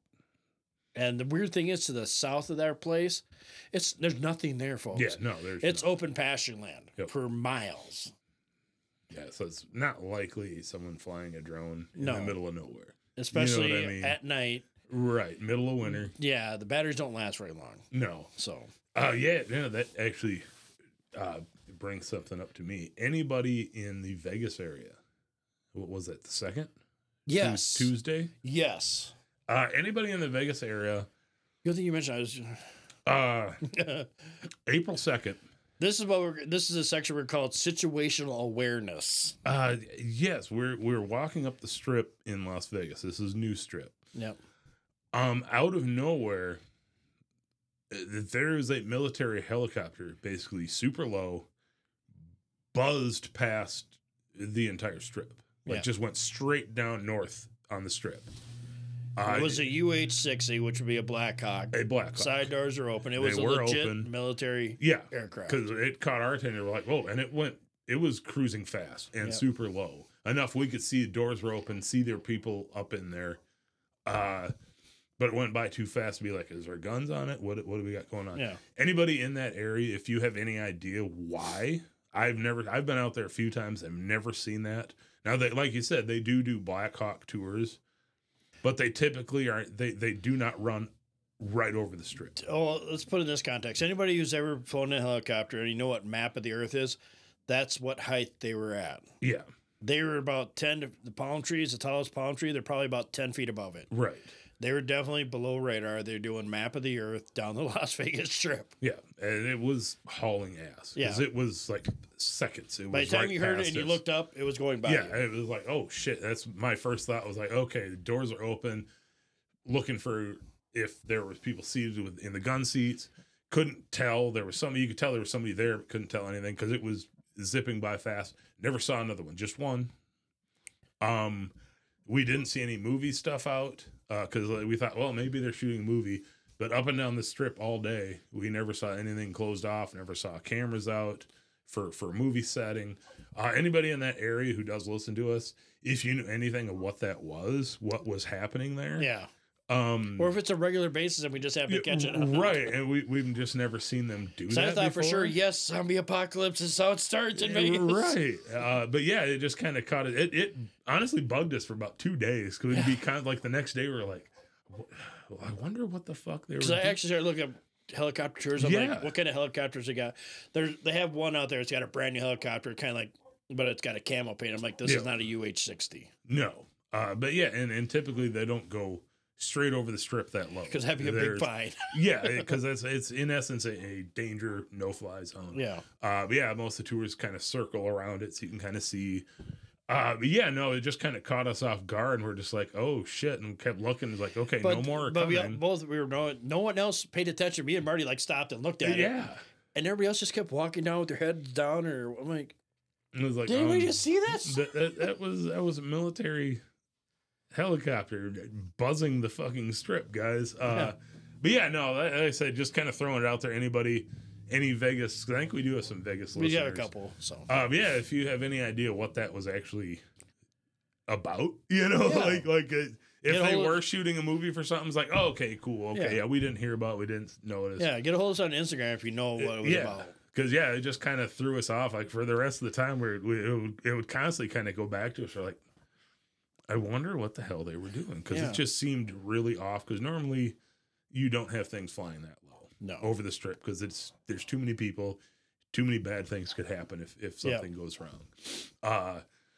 And the weird thing is, to the south of their place, it's there's nothing there, folks. yeah, no, there's It's no, open pasture land Yep. for miles. yeah, so it's not likely someone flying a drone in No. the middle of nowhere. Especially I mean? at night. Right, middle of winter. Yeah, the batteries don't last very long. No. So, Oh yeah, yeah, that actually uh, brings something up to me. Anybody in the Vegas area? What was that? The second? yes. Tues- Tuesday. Yes. Uh, anybody in the Vegas area? Good thing you mentioned. I was. Uh, April second. This is what we're. This is a section we're called situational awareness. Uh, yes, we're we're walking up the strip in Las Vegas. This is New Strip. Yep. Um, out of nowhere, uh, there is a military helicopter, basically super low, buzzed past the entire strip. Like Yeah. just went straight down north on the strip. Uh, It was a U H sixty, which would be a Black Hawk. a Black Hawk. Side doors are open. It They was a were legit open. military Yeah, aircraft. because it caught our attention. We're like, whoa, and it went. It was cruising fast and Yep. super low enough we could see the doors were open, see their people up in there. Uh, but it went by too fast to be like, is there guns on it? What what do we got going on? Yeah. Anybody in that area, if you have any idea why, I've never, I've been out there a few times. I've never seen that. Now that, like you said, they do do Black Hawk tours. but they typically are they they do not run right over the strip. Oh, let's put it in this context. Anybody who's ever flown in a helicopter and you know what map of the Earth is, that's what height they were at. Yeah. They were about ten to, the palm trees, the tallest palm tree, they're probably about ten feet above it. Right. They were definitely below radar. They're doing map of the Earth down the Las Vegas Strip. Yeah, and it was hauling ass. Yeah. It was like seconds. It By was the time right you heard it past and you us. looked up, it was going by. Yeah, you. it was like, oh shit. That's my first thought was like, okay, the doors are open, looking for if there was people seated with, in the gun seats. Couldn't tell. There was somebody, you could tell there was somebody there, but couldn't tell anything because it was zipping by fast. Never saw another one, just one. Um, we didn't see any movie stuff out because uh, we thought, well, maybe they're shooting a movie. But up and down the strip all day, we never saw anything closed off. Never saw cameras out for for a movie setting. Uh, anybody in that area who does listen to us, if you knew anything of what that was, what was happening there, Yeah. um, Or if it's a regular basis and we just have to catch it. right? And we we've just never seen them do So that. I thought for before. sure, yes, zombie apocalypse is how it starts in Vegas. Right. Uh, but yeah, it just kind of caught it. it. It honestly bugged us for about two days because we'd be kind of like the next day we were like, I wonder what the fuck they were Because I doing. actually started looking at helicopter tours. I'm Yeah. like, what kind of helicopters they got? There's they have one out there. It's got a brand new helicopter, kind of like, but it's got a camo paint. I'm like, this Yeah. is not a U H sixty. No. Uh, but yeah, and, and typically they don't go straight over the strip that low. Because that'd be a There's- big fine. Yeah, because it's it's in essence a, a danger no fly zone. Yeah. Uh, but yeah, most of the tours kind of circle around it so you can kind of see. Uh, but yeah, no, it just kind of caught us off guard, and we're just like, oh shit, and we kept looking. It's like, okay, But, no more are but we all- coming. both we were no, no one else paid attention. Me and Marty like stopped and looked at it, yeah, and everybody else just kept walking down with their heads down. Or I'm like, it was like, did anybody um, just see this? That, that, that was that was a military helicopter buzzing the fucking strip, guys. Uh, Yeah. But yeah, no, like I said, just kind of throwing it out there. Anybody, any Vegas? I think we do have some Vegas We listeners. got a couple. So Um, yeah, if you have any idea what that was actually about, you know, Yeah. like like uh, if Get they hold of- were shooting a movie for something, it's like, oh, okay, cool, okay, Yeah. yeah. we didn't hear about, it, we didn't notice, yeah, get a hold of us on Instagram if you know what it was yeah. about. Because yeah, it just kind of threw us off. Like for the rest of the time, where we, it, would, it would constantly kind of go back to us. We're like, I wonder what the hell they were doing because Yeah. it just seemed really off. Because normally you don't have things flying that low No. over the strip because it's there's too many people, too many bad things could happen if if Yeah. something goes wrong. Uh,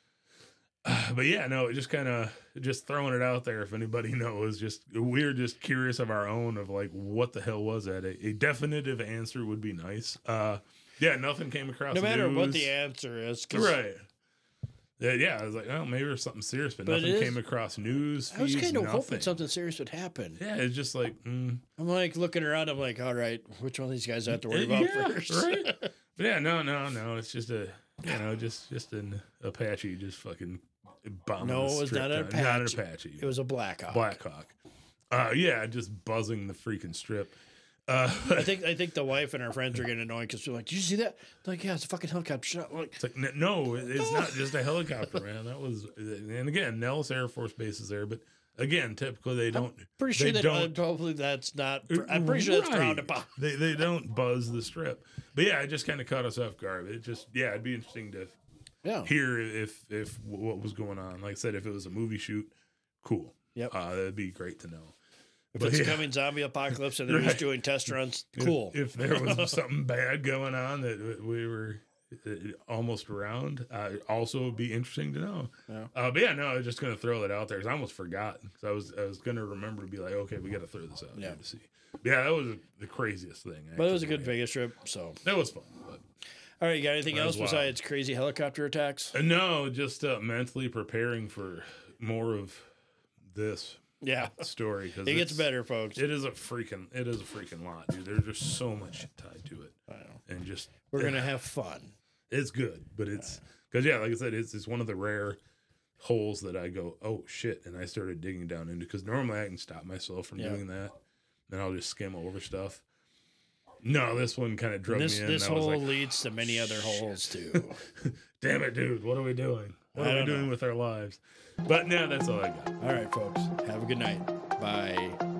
but yeah, no, just kind of just throwing it out there. If anybody knows, just we're just curious of our own of like what the hell was that? A, a definitive answer would be nice. Uh, yeah, nothing came across. No matter what news. the answer is, 'cause right. Yeah, yeah, I was like, oh, maybe it was something serious, but, But it nothing is- came across news. I was feeds, kind of hoping nothing. something serious would happen. Yeah, it's just like, mm, I'm like looking around. I'm like, all right, which one of these guys I have to worry yeah, about first? right? But yeah, no, no, no. It's just a, you know, just just an Apache, just fucking bombing. No, the it was strip not an down. Not an Apache. Apache. It was a Blackhawk. Blackhawk. Uh, yeah, just buzzing the freaking strip. Uh, I think I think the wife and her friends are getting annoyed because they're like, "Did you see that?" They're like, yeah, it's a fucking helicopter. Shut up. I'm like, it's like, n- no, it- it's not just a helicopter, man. That was, and again, Nellis Air Force Base is there, but again, typically they don't. pretty sure they that don't. uh, hopefully that's not. I'm pretty sure that's Right. frowned upon. They they don't buzz the strip, but yeah, it just kind of caught us off guard. It just yeah, it'd be interesting to Yeah. hear if if what was going on. Like I said, if it was a movie shoot, cool. Yep. uh, that'd be great to know. If But it's yeah, a coming zombie apocalypse and they're Right. just doing test runs, if- cool. If, there was something bad going on that we were uh, almost around, uh, also would be interesting to know. Yeah. Uh, but yeah, no, I was just gonna throw that out there because I almost forgot because I was I was gonna remember to be like, okay, we got to throw this out Yeah. here to see. But yeah, that was the craziest thing. But it was a actually. good Vegas trip. So, That was fun. But. all right, you got anything That else was wild. besides crazy helicopter attacks? Uh, No, just uh, mentally preparing for more of this Yeah, story. 'Cause it gets it's- better, folks. It is a freaking, it is a freaking lot, dude. There's just so much shit tied to it, I know. and just We're gonna have fun. it's good, but it's because yeah, like I said, it's it's one of the rare holes that I go, oh shit, and I started digging down into because normally I can stop myself from Yeah. doing that, then I'll just skim over stuff. No, this one kind of drug This me in. this and I was hole like, leads to many other holes too. damn it, dude, what are we doing? What I are we don't doing know. with our lives? But now that's all I got. All right, folks. Have a good night. Bye.